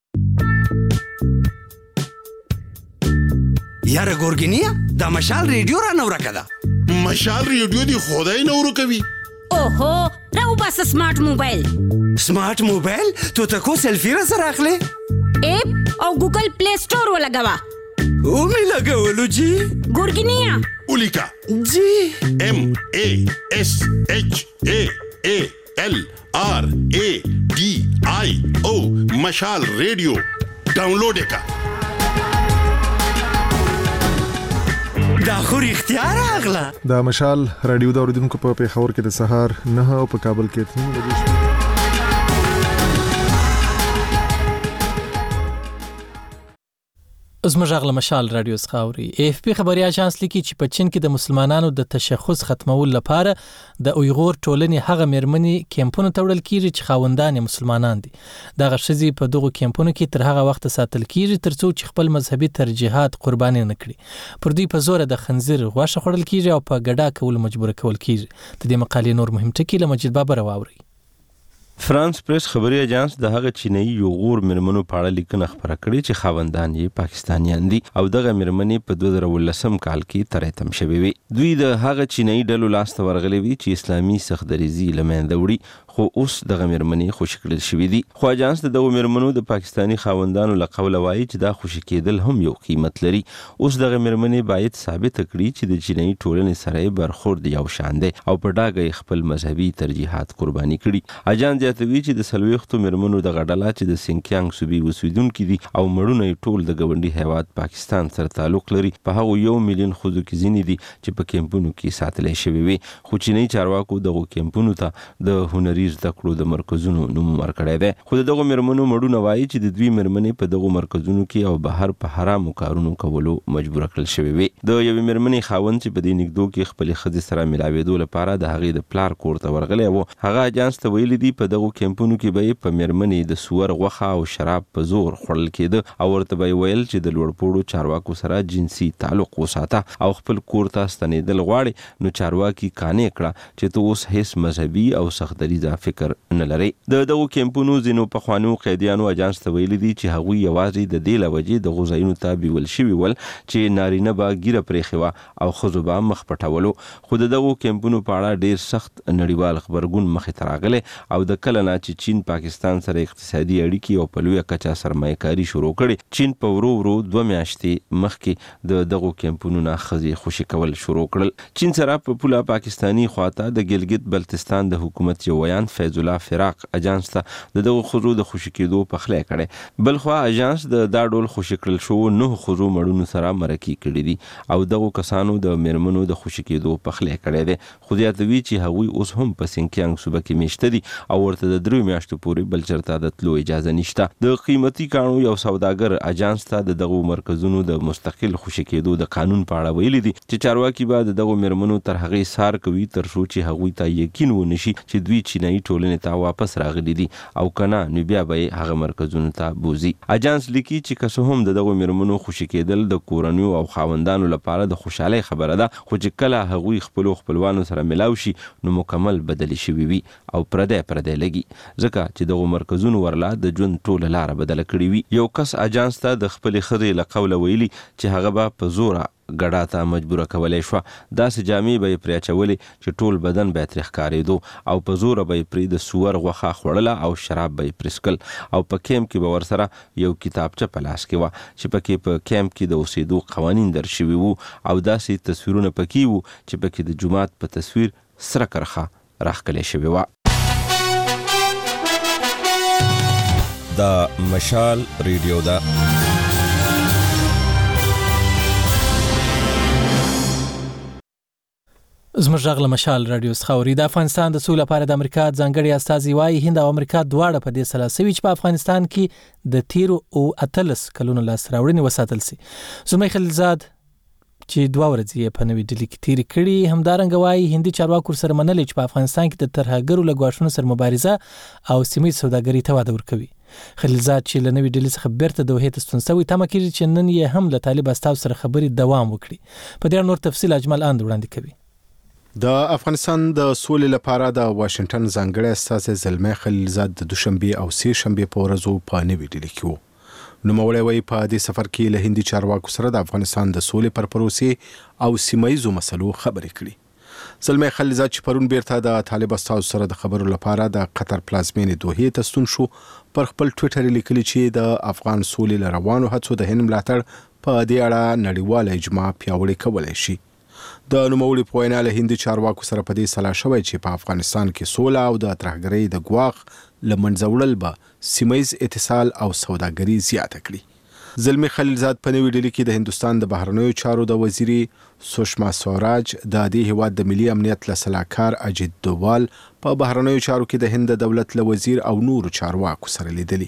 یاره ګورګینیا دا مشال ریډیو را نو راکده. مشال ریډیو دی خدای نو ورکوي. اوهو راو بس سمارټ موبایل. سمارټ موبایل ته تکو سیلفی را سره اخلي. اپ او ګوګل پلی سٹور ولګوا. او می لګولو جی. ګورګینیا اولیکا جی MASHALRADIO مشال ریډیو ډاونلوډ کا. دا خو اختیار اغلا. دا مشال رادیو د اوریدونکو په پیښور کې د سهار 9 او په کابل کې 3 بجې. زموږ غل مشال رادیو څخه اوري. AFP خبري اژانس لیکي چې په چین کې د مسلمانانو د تشخص ختمول لپاره د اویغور ټولنې هغه مېرمنې کیمپونو ته وړل کیږي چې خاوندان مسلمانان دي. دغه ښځې په دغو کیمپونو کې تر هغه وخت ساتل کیږي ترڅو چې خپل مذهبي ترجیحات قرباني نه کړي. پر دوی په زور د خنزیر غوښه خوړل کیږي او په ګډا کول مجبور کول کیږي. د دې مقالې نور مهم ټکي له مجید بابر واوري. فرانس پریس خبري اژانس د هغه چینایي یوغور مرمنو په اړه لیکنه خبره کړې چې خاوندان یې پاکستانیان دي او دغه مرمنې په 2019 کال کې ترېتم شوې وي. دوی د هغه چینایي ډلو لاس ته ورغلي وي چې اسلامي سختدریزي لمنځه وړي، خو اوس دغه مرمنې خوشی کړل شوې دي. خو اژانس دغه مرمنو د پاکستانی خاوندانو له قوله وایي چې دا خوشی کېدل هم یو قیمت لري. اوس دغه مرمنې باید ثابت کړي چې د چینایي ټولنې سره برخورد یو شان دی او په ډاګه خپل مذهبي ترجیحات قرباني کړي. اژانس زیاتوي چې د سلويختو مرمنو د غډلا چې د سینکیانګ صوبې اوسیدونکو دي او مړونه ټول د ګوندي هیواد پاکستان سره تعلق لري. په هغه 1 میلیون خزو کې ځینې دي چې په کیمپونو کې ساتل شوی وي، خو چینایي چارواکو دغه کیمپونو ته د هنري سوداګري زده کړو د مرکزونو نوم ورکړی دی. خو دغه مرمنو مړونه وایي چې د دوی مرمنې په دغه مرکزونو کې او بهر په حرامو کارونو کولو مجبور کړل شوی وي. د یوې مرمنې خاوند چې په دې نږدو کې خپل ښځې سره ملاوېدو لپاره د هغې د پلار کور ته ورغلی و، هغه اجانس ته ویلي دي په دغو کیمپونو کې به یې په مرمنې د سور غوښه او شراب په زور خوړل کېده او ورته به یې ویل چې د لوړپوړو چارواکو سره جنسي تعلق وساته او خپل کور ته ستنېدل غواړي نو چارواکي قانع کړه چې ته اوس هیڅ مذهبي او سختدریزه فکر نه لري. د دغو کیمپونو ځینو پخوانیو قیدیانو اجانس ته ویلي دي چې هغوی یوازې د دې له وجې دغو ځایونو ته بیول شوي ول چې نارینه به ګیره پرېښې وه او ښځو به مخ پټولو. خو د دغو کیمپونو په اړه ډېر سخت نړیوال خبرګون مخې ته راغلی او د کله نه چې چین پاکستان سره اقتصادي اړیکې او په لویه کچه سرمایه‌کاري شروع کړې، چین په ورو ورو 2 میاشتې مخکې د دغو کیمپونو نه ښځې خوشي کول شروع کړل. چین سره په پوله پاکستاني خواته د ګلګت بلتستان د حکومت یو ویان فیض الله فراق اجانس ته د دغو ښځو د خوشي کېدو پخلی کړی. بلخوا اجانس د دا ډول خوشي کړل شوو 9 ښځو مړونو سره مرکې کړي دي او دغو کسانو د میرمنو د خوشي کېدو پخلی کړی دی. خو زیاتوي چې هغوی اوس هم په سینکیانګ صوبه کې میشته دي او ورته د 3 میاشتو پورې بل چېرته د تلو اجازه نشته. د قیمتي کاڼو یو سوداګر اجانس ته د دغو مرکزونو د مستقل خوشي کېدو د قانون په اړه ویلي دي چې چارواکي به د دغو میرمنو تر هغې سار کوي تر څو چې هغوی ته یقین ونشي چې دوی چینایي ټولنې ته واپس راغلي دي او که نه نو بیا به یې هغه مرکزونو ته بوزي. اجانس لیکي چې که څه هم د دغو میرمنو خوشي کېدل د کورنیو او خاوندانو لپاره د خوشحالۍ خبره ده، خو چې کله هغوی خپلوانو سره ملاو شي نو مکمل بدلی شوي وي او پردی لګي، ځکه چې دغو مرکزونو ورلا د ژوند ټوله لاره بدله کړې وي. یو کس اجانس ته د خپلې ښځې له قوله ویلي چې هغه به په زوره ګډا ته مجبوره کولی شوه. داسې جامې به یې پرې اچولې چې ټول بدن به یې ترې ښکارېدو او په زوره به یې پرې د سور غوښه خوړله او شراب به یې پرې څښل او په کیمپ کې به ورسره یو کتابچه په لاس کې وه چې پکې په کیمپ کې د اوسېدو قوانین در شوي وو او داسې تصویرونه پکې وو چې پکې د جومات په تصویر سره کرښه راښکلې شوې وه. دا مشال ریډیو ده. زموږ غږ له مشال رادیو څخه اوري. د افغانستان د سولې لپاره د امریکا ځانګړي استازي وايي هند او امریکا دواړه په دې سلا سوي چې په افغانستان کې د تیرو او 18 کلونو لاس راوړنې وساتل سي. زمي خلیلزاد چې 2 ورځې په نوې ډیلي کې تیر کړي، همدارنګه وايي هندي چارواکو سره منلې چې په افغانستان کې د ترهګرو له ګواښونو سره مبارزه او سیمې سوداګري ته واده ورکوي. خلیلزاد چې له نوې ډیلي څخه بیرته دوحې ته ستون شوی تمه کوي چې نن یې هم له طالب استاذ سره خبرې دوام وکړي. په دې نور تفصیل اجمل اند وړاندې کوي. د افغانستان د سولې لپاره د واشنگټن ځانګړي استازي زلمي خلیلزاد د دوشنبه او سه شنبه په ورځو په نوې ډیلي کې وو. نو مولوی وی په دې سفر کې له هندي چارواکو سره د افغانستان د سولې پر پروسې او سیمایي مسلو خبرې کړې. زلمي خلیلزاد چې پرون بیرته د طالب استاذ سره د خبرو لپاره د قطر پلازمینې دوحې ته ستون شو، پر خپل ټوئیټر لیکلي چې د افغان سولې روانو هڅو د هند ملاتړ په دې اړه نړیواله اجماع پیاوړې کولای شي. د نوموړي په وینا له هندي چارواکو سره په دې سلا شوی چې په افغانستان کې سوله او د ترهګرۍ د ګواښ لمنځه وړل به سیمایي اتصال او سوداګري زیاته کړي. زلمي خلیلزاد په نوې ډیلي کې د هندستان د بهرنیو چارو د وزیري سوشما سوراج د دې هیواد د ملي امنیت له سلاکار اجیت دووال په بهرنیو چارو کې د هند دولت له وزیر او نورو چارواکو سره لیدلي.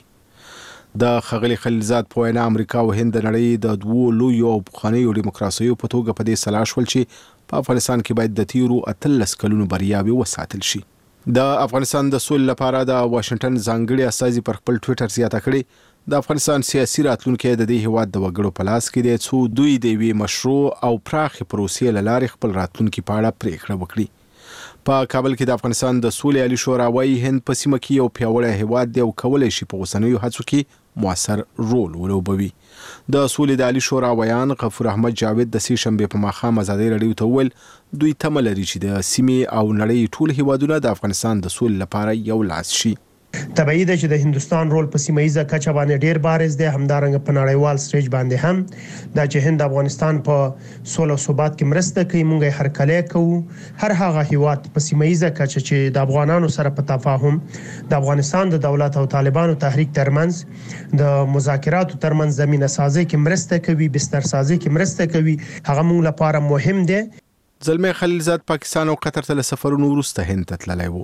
د خغلی خلیلزاد په وینا امریکا او هند د نړۍ د 2 لویو او پخوانیو دیموکراسیو په توګه په دې سلا شول چې په افغانستان کې باید د تیرو 18 کلونو بریاوې وساتل شي. د افغانستان د سولې لپاره د واشنگټن ځانګړي استازي پر خپل ټوئیټر زیاته کړي د افغانستان سیاسي راتلونکي د دې هیواد د وګړو په لاس کې دی څو دوی د وی مشروع او پراخ پروسې لارې خپل راتلونکي په اړه پریکړه وکړي. په کابل کې د افغانستان د سولې عالی شورا وايي هند په سیمه کې یو پیاوړی هیواد دی او کولای شي په اوسنیو هڅو کې موثر رول ولوبوي. د سولې د عالی شورا ویان غفور احمد جاوید د سه شنبه په ماښام ازادي رادیو ته ویل دوی تمه لري چې د سیمې او نړۍ ټول هیوادونه د افغانستان د سولې لپاره یو لاس شي. طبیعي ده چې د هندستان رول په سیمایي کچه باندې ډیر بارز دی، همدارنګه په نړیوال سټیج باندې هم دا چې هند افغانستان په سوله او ثبات کې مرسته کوي. موږ هر کله کوو، هر هغه هیواد په سیمایي کچه چې د افغانانو سره په تفاهم د افغانستان د دولت او طالبانو تحریک ترمنځ د مذاکراتو ترمنځ زمينه سازي کې مرسته کوي، بستر سازي کې مرسته کوي، هغه موږ لپاره مهم دی. زلمي خلیلزاد پاکستان او قطر ته سفرونو وروسته هند ته تللی وو.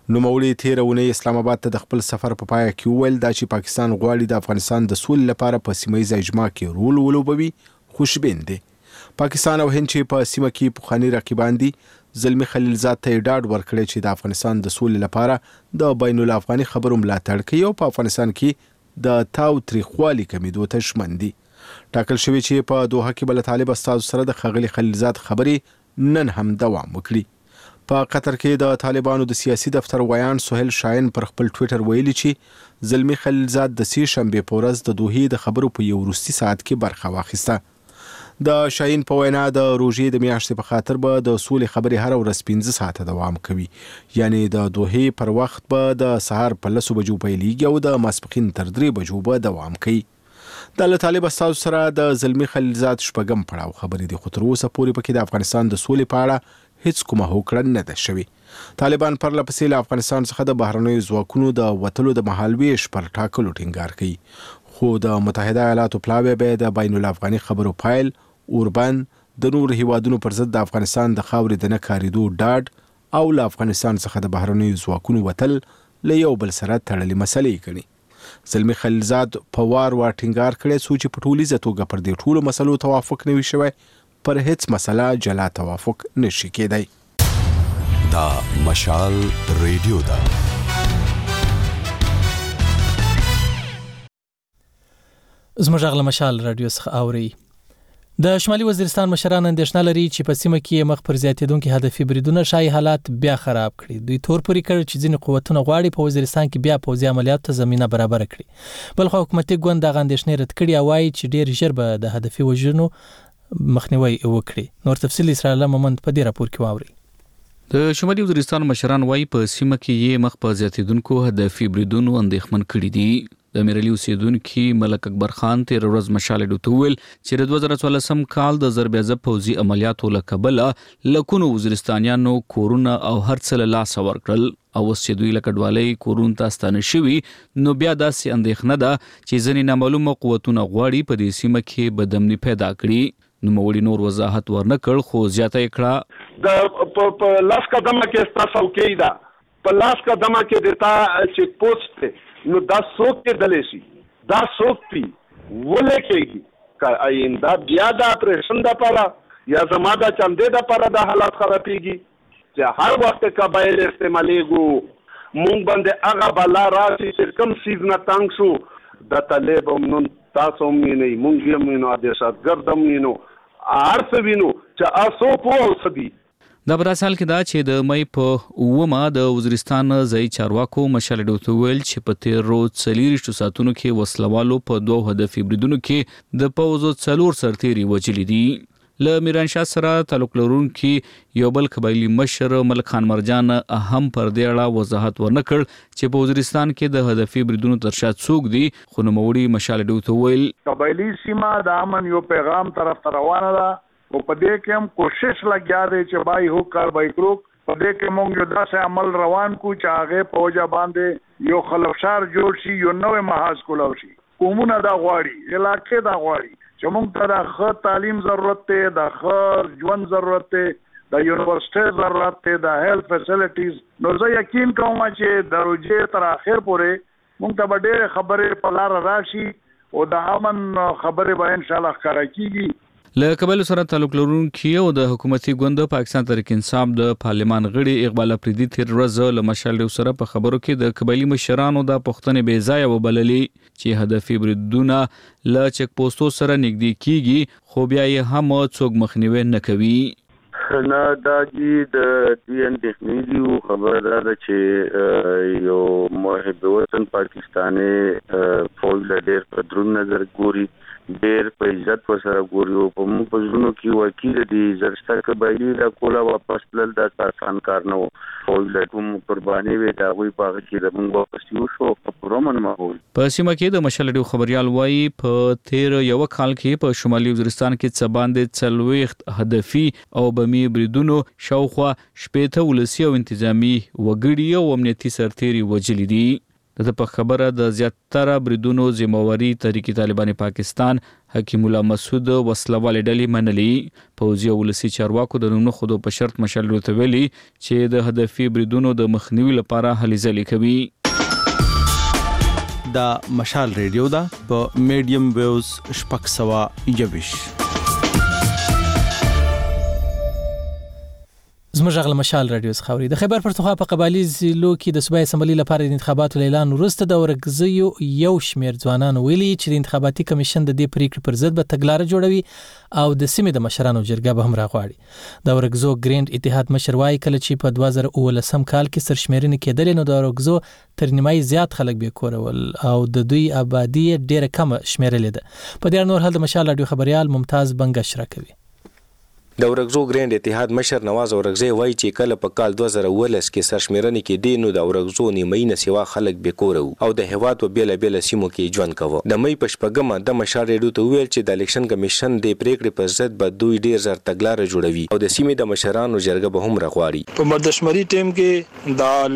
نوموړي تیرونه اسلام آباد ته د خپل سفر په پای کې وویل دا چې پاکستان غواړي د افغانستان د سولې لپاره په سیمه ییزه اجماع کې رول ولوبوي خوشبین دي. پاکستان او هند چې په سیمه کې پخواني رقیبان دي زلمی خلیلزاد ته ډاډ ورکړی چې د افغانستان د سولې لپاره د بین الافغاني خبرو ملاتړ کوي او په افغانستان کې د تاو تریخوالي کمیدو ته ژمن دي. ټاکل شوی چې په دوحه کې بل طالب استاد سره د ښاغلي خلیلزاد خبرې نن هم دوام وکړي. په قطر کې د طالبانو د سیاسي دفتر ویان سهیل شاهین پر خپل ټویټر ویلي چې زلمی خلیلزاد د سې شنبې په ورځ د دوحې د خبرو په یو وروستي ساعت کې برخه واخیسته. د شاهین په وینا د روژې د میاشتې په خاطر به د سولې خبرې هر ورځ 15 ساعته دوام کوي، یعنی د دوحې پر وخت به د سهار په 10 بجو پیلیږي او د ماسپښین تر 3 بجو به دوام کوي. د طالب استاد سره د زلمی خلیلزاد شپږم پړاو خبرې دي، خو تر اوسه پورې پکې د افغانستان د سولې په اړه هیڅ کومه هوکړه نه ده شوې. طالبان پر لپسې له افغانستان څخه د بهرنیو ځواکونو د وتلو د مهالویش پر ټاکلو ټینګار کوي، خو د متحده ایالاتو پلاوی به د بین الافغاني خبرو پایل اوربند د نور هیوادونو پر ضد د افغانستان د خاورې د نه کاریدو ډاډ او له افغانستان څخه د بهرنیو ځواکونو وتل له یو بل سره تړلې مسلې ګڼي. زلمی خلیلزاد په وار ټینګار کړی څو چې په ټولیزه توګه پر دې ټولو مسلو توافق نه وي شوی، پر هیڅ مسله جلا توافق نشي کېدی. دا مشال ریډیو ده. زموږ غږ له مشال رادیو څخه اوري. د شمالي وزیرستان مشران اندېښنه لري چې په سیمه کې مخ پر زیاتېدونکي هدفي بریدونه شایي حالات بیا خراب کړي. دوی تور پورې کړ چې ځینې قوتونه غواړي په وزیرستان کې بیا پوځي عملیاتو ته زمینه برابر کړي. بلخو حکومتي ګوند دغه اندېښنې رد کړي او وایي چې ډېر ژر به د هدفي وژنو مخنیوي وکړي. نور تفصیل اسرائیل مومند په دې راپور کې واوري. د شمالي وزیرستان مشران وایي په سیمه کې یې مخ په زیاتېدونکو هدفي بریدونو اندېښمن کړي دي. د میرلی اوسیدونکو ملک اکبر خان تیر ورځ مشال ډوته ویل چې د 2014 کال د ضربېزه پوځي عملیاتو لکبله لکونو وزیرستانیانو کورونه او هر څه له لاس ورکړل او اوسېدوی لکډوالۍ کورون ته ستانه شوي، نو بیا داسې اندېښنه ده چې ځینې نامعلومه قوتونه غواړي په دې سیمه کې بدامني پیدا کړي. نوموړي نور وضاحت ورنه کړ، خو زیاته یې کړه د په لاس قدمه کې ستاسو کې ده، په لاس قدمه کې دیتا چې پوسټ نو دا څوک کې دلې شي، دا څوک پی ولې کېږي که آینده بیا د اپریشن دپاره یا زما د چندې دپاره د حالات خرابېږي چې هر وخت قبایل استعمالیږو مونږ باندې هغه بلا راشي چې کوم سیز نه تنګ شو د طالب هم نن تاسو هم وینئ مونږ هم وینو دهشتګرد هم وینو هر څه وینو چې اسو پوه اوسدي. دا په داسې حال کې دا چې د مې په 9 د وزیرستان ځای چارواکو مشال ډوته ویل چې په 13 ساعتونو کې وسلوالو په 2 هدفي بریدونو کې د پوځو 4 سرتیري وژلي دي. له میرانشاه سره تعلق لرونکي یو بل قبایلی مشر ملک خان مرجان هم پر دې اړه وضاحت ورنکړ چې په وزیرستان کې د هدفي بریدونو تر شا څوک دي، خو نوموړي مشال ډوته ویل قبایلی سیمه د امن یو پیغام طرف ته روانه ده او په دې کې هم کوشش لګیا دی چې بای هو کار بای کروک په دې کې موږ یو داسې عمل روان کو چې هغه په وجه باندې یو خلفشار جوړ شي، یو نوې محاذ کولاو شي. قومونه دا غواړي، علاقې دا غواړي چې موږ ته د ښه تعلیم ضرورت دی، د ښه ژوند ضرورت دی، د یونیورسيټي ضرورت دی، د هیلث فیسیلیټیز. نو زه یقین کوم چې د روزې تر اخر پورې موږ ته به ډېرې خبرې په لار راشي او د امن خبرې به ان شاء الله ښکاره کیږي. له کابل سره تعلق لرونکي او د حکومتي ګوند پاکستان تحریک انصاف د پارلمان غړي اقبال افریدي تیر ورځ له مشال ډیو سره په خبرو کې د قبایلی مشرانو د پښتنې بې ځای وبللې چې هدفي بریدونه له چک پوسټو سره نږدې کیږي، خو بیا یې هم څوک مخنیوي نه کوي. نه دا چې د دې اندېښنې خبره ده چې یو محب وطن پاکستاني فوج له ډېر په دروند نظر ګوري، ډېر په عزت ورسره ګوري او په موږ په زړونو کې وکیل دي زرسته قبایلي د کوله واپس تلل دا آسان کار نه و. فوج له کوم قرباني وي د هغوی په هغه کې د موږ واپس یو شو په پرامن ماحول. په سیمه کې د مشال ډیو خبريال وایي په تیر یو کال کې په شمالي وزیرستان کې څه باندې 40 هدفي او بمي بریدونو شاوخوا 18 ولسی او انتظامی وګړي او امنیتي سرتیري وژلي دي. د په خبره د زیاتره بریدونو ذمہواری تحریک طالبان پاکستان حکیم الله مسعود وسلوال ډلې منلي. پوځي او ولسی چارواکو د نوم خودو په شرط مشال ویلي چې د هدفي بریدونو د مخنیوي لپاره هلې ځلې کوي. دا مشال ریډیو دا په میډیم ویوز 621. زموږ غل مشال رادیو خاوري د خیبر پښتونخوا په قبایلی ضلعو کې د صوبایي اسمبلی لپاره د انتخاباتو اعلان وروسته د ورګزیو یو شمېر ځوانان ویلي چې د انتخاباتي کمیشن د دې پریکړې پر ضد به تګلارې جوړوي او د سیمې د مشرانو جرګه به هم راغواړي. د ورګزو ګریند اتحاد مشر وايي کله چې په 2019 کال کې سرشمېرنې کېدلې نو د ورګزو تر نیمایي زیات خلک به کورول او د دوی آبادی ډېره کم شمیرلې ده. په دې نور حال د مشال رادیو خبريال ممتاز بنگش راکوي. د ورګزو ګریند اتحاد مشر نواز اورګزی وایي چې کله په کال 2019 کې سرشمېرنې کې دی نو د ورګزو نیمایي نه سیوا خلک به کور او د هواد په بیل بیل سیمو کې ژوند کوي. د مې په شپږمه د مشال ریډیو ته ویل چې د الیکشن کمیشن د پریکړې پر ضد به دوی ډیر زر تګلارې جوړوي او د سیمې د مشرانو جرګه به هم راغواړي. په مردشمري ټیم کې د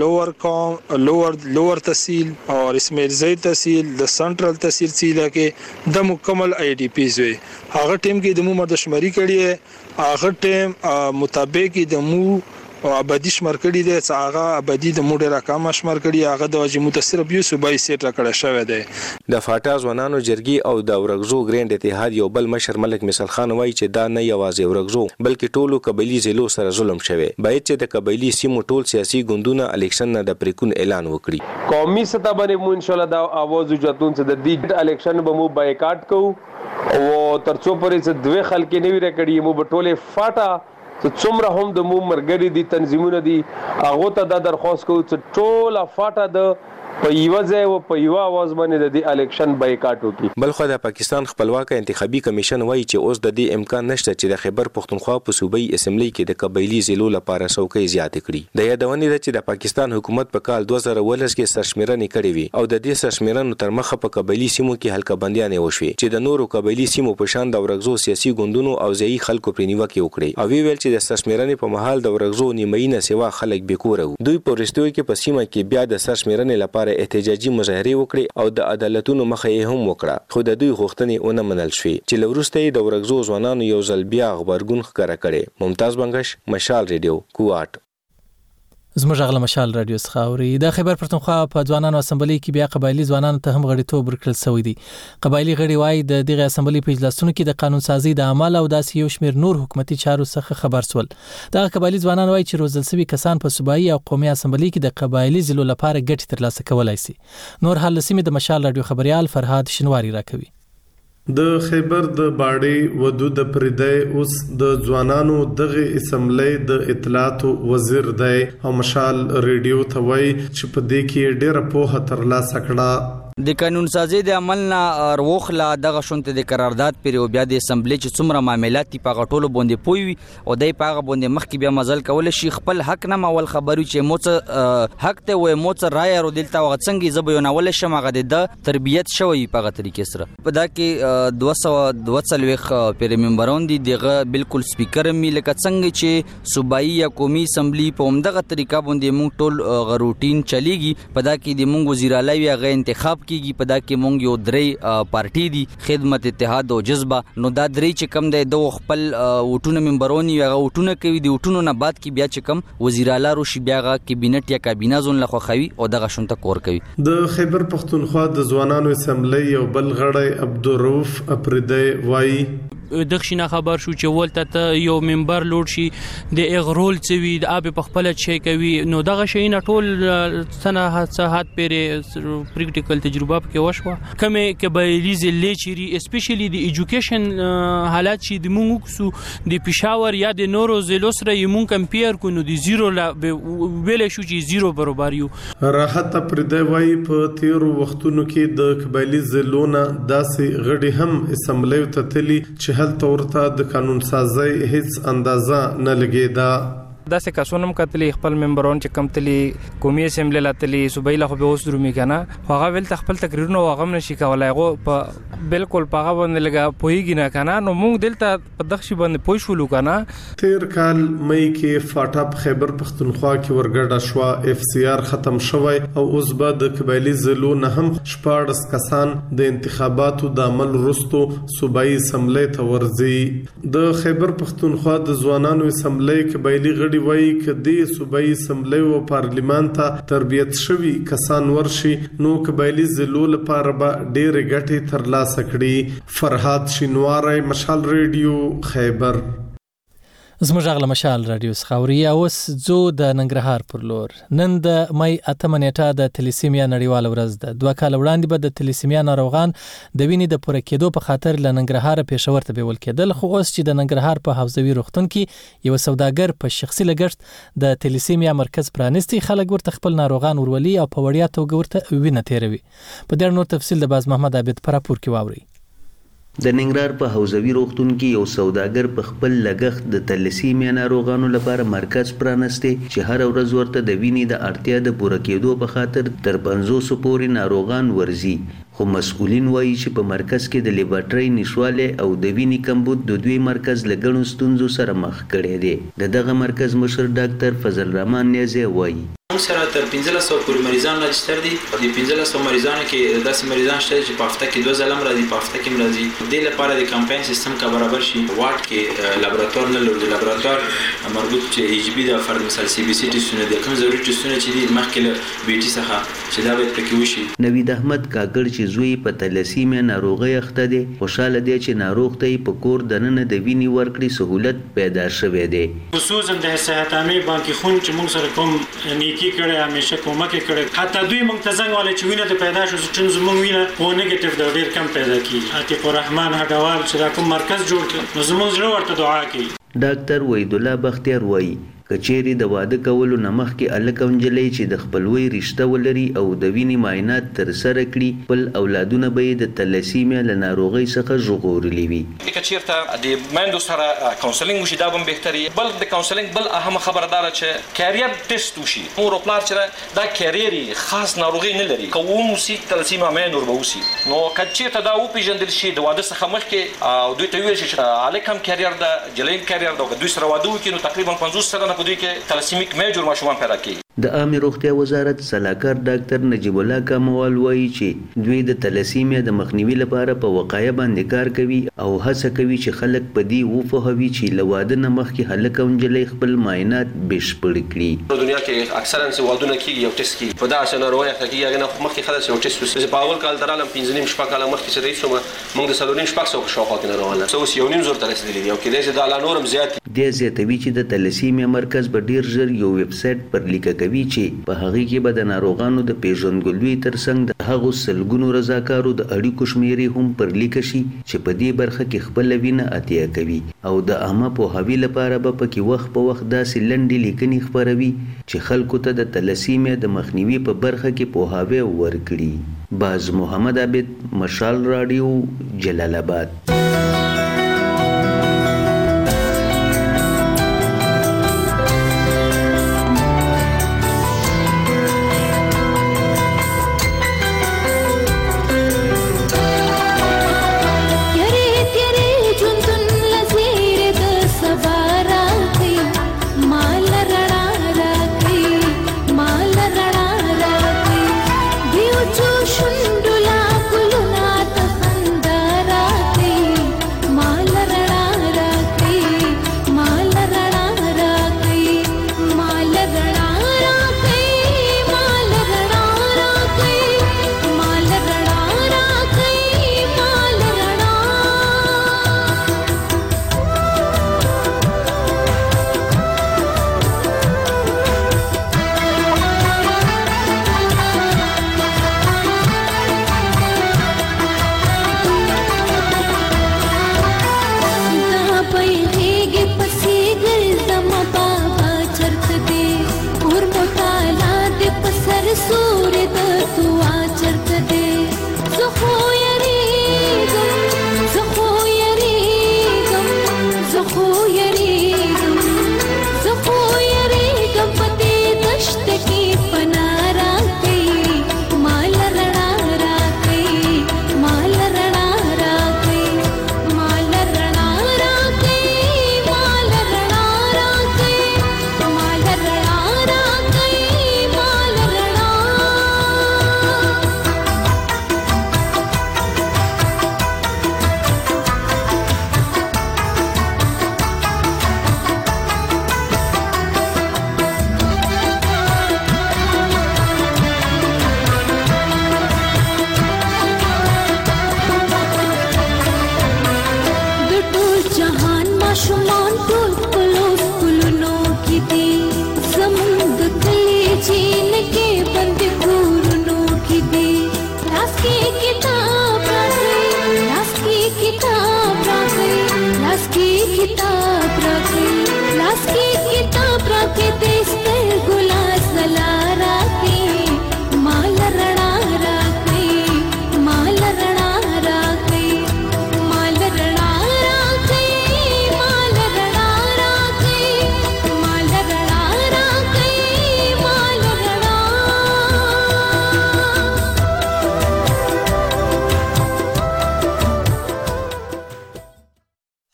لوور تحصیل او اسماعیل زئی تحصیل د سنټرل تحصیل سیله کې د مکمل آی ډی پیز وي. هغه ټیم کې د مو مردشمري کړي هغه ټیم مطابق د مو آبادی شمار کړي دي چې هغه آبادی د موډ رقم شمار کړي هغه د واجب متصرف یو صوبایي سیټ راکړه شوی دی. د فاټا ځوانانو جرګي او د ورګزو ګریند اتحاد یو بل مشر ملک مثال خان وایي چې دا نه یوازې ورګزو بلکې ټولو قبایلی ضلعو سره ظلم شوی. باید چې د قبایلی سیمو ټول سیاسي ګوندونه الیکشن نه د پریکون اعلان وکړي. قومي سطح باندې مو ان شاء الله دا आवाज وجاتون چې د دې الیکشن به مو بایکاټ کوو او ترڅو پرې چې دوه خلک نه ویره کړي مو بټوله فاټا ته څومره هم د مو مرګري دي تنظیمونه دي هغه ته د درخواست کوو چې ټول فاټا د په یو ځای او په یو आवाज باندې د الیکشن بایکاټ وکړي. بلخو د پاکستان خپلواک انتخابي کمیشن وایي چې اوس د دې امکان نشته چې د خیبر پښتونخوا په صوبایي اسمبلی کې د قبایلی ضلعو لپاره څوکۍ زیاتې کړي. د یادونې ده چې د پاکستان حکومت په کال 2019 کې سرشمېرنې کړې وي او د دې سرشمېرنو تر مخه په قبایلی سیمو کې هلکه بندیانې وشوې چې د نورو قبایلی سیمو په شان د ورګزو سیاسي ګوندونو او ځایي خلکو پر نیوکه وکړي او ویل چې د سرشمېرنې په محل د ورګزو نیمایي نه سیوا خلک به کور وو. دوی په رښتیو کې په سیمه کې بیا د سرشمېرنې لپاره احتجاجي مظاهره وکړي او د عدالتونو مخه یې هم وکړه خو د دوی غوښتنې ونه منل شوې چې لورسته د ورګزو ځوانانو یو ځل بیا خبرګون ښکاره کړي. ممتاز بنگش مشال ریډیو کوټ. زموږ غل مشال رادیو خاوري د خیبر پښتونخوا په ځوانانو اسمبلی کې بیا قبایلی ځوانانو ته هم غړیتوب ورکړل شوی دی. قبایلی غړي وایي د دغه اسمبلی په اجلاسونو کې د قانون سازي د عمل او داسې یو شمېر نور حکومتي چارو څخه خبر سول. د قبایلی ځوانان وایي چې روزل شوی کسان په صوبایي او قومي اسمبلی کې د قبایلی ضلعو لپاره ګټه ترلاسه کولای شي. نور حال سیمه د مشال رادیو خبريال فرهاد شنواری راکوي. د خیبر د باړې ودود پردې اوس د ځوانانو دغه اسمبلی د اطلاعات وزیر دی او مشال ریډیو ته وایي چې په دې کې ډېر په ترلاسه کړه. د قانون سازي د عمل نه روخلا دغه شونته د قرارداد پر او بیا د اسمبلی چې څومره معاملات په غټولو باندې پوي او دای په باندې مخکې بیا مزل کول شي خپل حق نه مول خبرو چې موڅ حق ته وای موڅ رائے ورو دلته وغڅنګي زبېونول شمغه د تربيت شوی په غا طریقې سره په دا کې 200 پر ممبرون دي دغه بالکل سپیکر می لکه څنګه چې صوبایي یا قومي اسمبلی په همدغه طریقه باندې مونږ ټول غروټین چلیږي په دا کې د مونږ وزیر اعلی یا انتخاب کیږي په دا کې مونږ یو درې پارټي دي خدمت اتحاد او جذبه نو دا درې چې کم د خپل وټونه ممبرونی یا وټونه کوي د وټونو نه بعد کې بیا چې کم وزیر اعلی روشي بیا کابینټ یا کابینه زون لخوا خوي او دغه شونته کور کوي. د خیبر پښتونخوا د ځوانانو اسمبلی یو بل غړی عبدالرؤف اپریدی وایي دښینه خبر شو چې ولته یو ممبر لوډ شي د اغرول چوي د اب په خپل چي کوي نو دغه شي نه ټول سنه حادثات پر پریکټیکل تجربه کې وشوه کمه قبایلی ضلع چيري اسپیشلی د ایجوکیشن حالات چې د مونږ سو د پېښور یا د نورو ضلعو سره یمون کمپیر کو نو د زیرو ویل شو چې زیرو برابر یو. راحت پر دی وای په تیرو وختونو کې د قبایلی ضلعو نه داسې غړي هم اسمبلی ته تللی چې هلته ورته د قانون سازي هیڅ اندازه نه لګیدا. داسې کسونم کتلې خپل ممبرون چې کم تلی قومي اسمبلی لاتلی صوبای له به اوس درومي کنه هغه ول خپل تقریرونه هغه نشي کولای غو په بالکل پاغه باندې لګا پویږي نه کنه نو موږ دلته په دغشي باندې پوي شولو کنه تیر کال مې کې فاټاپ خیبر پختونخوا کې ورګډه شو اف سی آر ختم شوی او اوس بعد د قبایلی ضلعو نه هم 14 کسان د انتخاباتو د عمل وروسته صوبایي اسمبلی ته ورځي د خیبر پختونخوا د ځوانانو اسمبلی قبایلی غړي وایي کدي صوبایي اسمبلی او پارلیمان ته تربیت شوی کسان ورشي نو قبایلی ضلعو لپاره به ډېر ګټې ترلاسه کړي فرهاد شینواری مشال ریډیو خیبر زموږ غل مشال رادیو څخه اوس زو د ننګرهار پر لور نن د مې 8 نیټه د تلیسیمیا نړیوال ورځ ده 2 کال وړاندې به د تلیسیمیا ناروغان د وینې د پوره کېدو په خاطر ل ننګرهار پېښور ته بیول کېدل خو اوس چې د ننګرهار په حوزوي روغتون کې یو سوداګر په شخصي لګښت د تلیسیمیا مرکز پرانستی خلک ورته خپل ناروغان ورولي او په وړیا توګه ورته وینه تیروي په ډېر نور تفصیل د باز محمد عابد پر راپور کې واوري د ننګرهار په حوزوي روغتون کې یو سوداګر په خپل لګښت د تلیسیمیا ناروغانو لپاره مرکز پرانستی چې هر ورځ ورته د وینې د اړتیا د پوره کېدو په خاطر تر 500 پورې ناروغان ورځي خو مسؤلین وایي چې په مرکز کې د لیبارټري نشواله او د وینې کمبود د دوی مرکز لګڼو ستونزو سره مخ کړي دي دغه مرکز مشر ډاکټر فضل الرحمن نیازی وایي سره تر 1500 پورې مریضان راجستر دي د 1500 مریضانو کې داسې مریضان شته چې په هفته کې 2 ځله راځي په هفته کې راځي د لپاره د کمپاین سیستم کا برابر شي واټ کې لابراتوار نه لري لابراتوار مربوط چې ایچ بي د فرد مثال سی بي سي ټیسټونه د کوم ضروري ټیسټونه چې دي مخکې له بي ټي څخه چې دا به پکې وشي نوید احمد کاګړ چې زوی په تلیسیمیا ناروغي اخته دي خوشاله دي چې ناروغ ته په کور دننه د وینې ورکړي سہولت پیدا شوه دي خصوصا د صحت عامه بانکي خون چې موږ سره کوم نیکی کړي همیشه کومک کړي حتی دوی موږ ته څنګه ولې چې وینه ته پیدا شو چې زموږ وینه او نیگیټیو د ډیر کم پیدا کیږي عتیق الرحمن هډوال چې دا کوم مرکز جوړ کړ نو زموږ زړه ورته دعا کوي ډاکټر وحید الله بختیار وایي کچېری د واده کولو نمخ کې الکونجلې چې د خپلوي رشتہ ولري او د وینې معاینات تر سره کړي بل اولادونه به د تلیسیمیا له ناروغۍ څخه ژغورلي وي کچېرته د مندو سره کاونسلینګ وشي دا به بهتري بل د کاونسلینګ بل اهم خبردار چې کیریئر ټیسټ وشي مور او پلار چې دا کیریري خاص ناروغي نه لري کوم سي تلیسیمیا مې نور به وسی نو کچېرته دا او پیژندل شي د واده څخه مخکې او دوی ته ویل شي چې الکم کیریئر د جلین کیریئر د دوی سره واده وکړي نو تقریبا 50 سنه په دوی کې تلاسیمیک میجر ماشومان پیدا کیږي د عامه روغتیا وزارت صلاحکار ډاکټر نجیب الله کاموال وایي چې دوی د تلیسیمیا د مخنیوي لپاره په وقایه باندې کار کوي او هڅه کوي چې خلک په دې وفهمي چې لواده نه مخکې هلک او نجلۍ خپل معاینات بشپړ کړي په دنیا کې اکثرا چې وادونه کیږي یو ټیسټ کیږي په دا اسنه روایت کیږي نه مخکې خلاص یو ټیسټ وسه په اول کال درالم 15 شپه کال مخکې چې رئیس موږ د سلورین شپه څو شاوخوا کې نه روانه سو یو نیم زور تر رسیدلی دی او کې دې د لانورم زیات دی زیاتوي چې د تلیسیمیا مرکز به ډیر ژر یو ویب سټ پر لیکه کوي چې په هغه کې به د ناروغانو د پیژندګلوي ترڅنګ د هغو سلګونو رضاکارو د اړیکو شمیرې هم پر لیکه شي چې په دې برخه کې خپل وینه اتیا کوي او د عامه پوهاوي لپاره به پکې وخت په وخت داسې لنډې لیکنې خپروي چې خلکو ته د تلیسیمیا د مخنیوي په برخه کې پوهاوی ورکړي باز محمد عابد مشال رادیو جلال آباد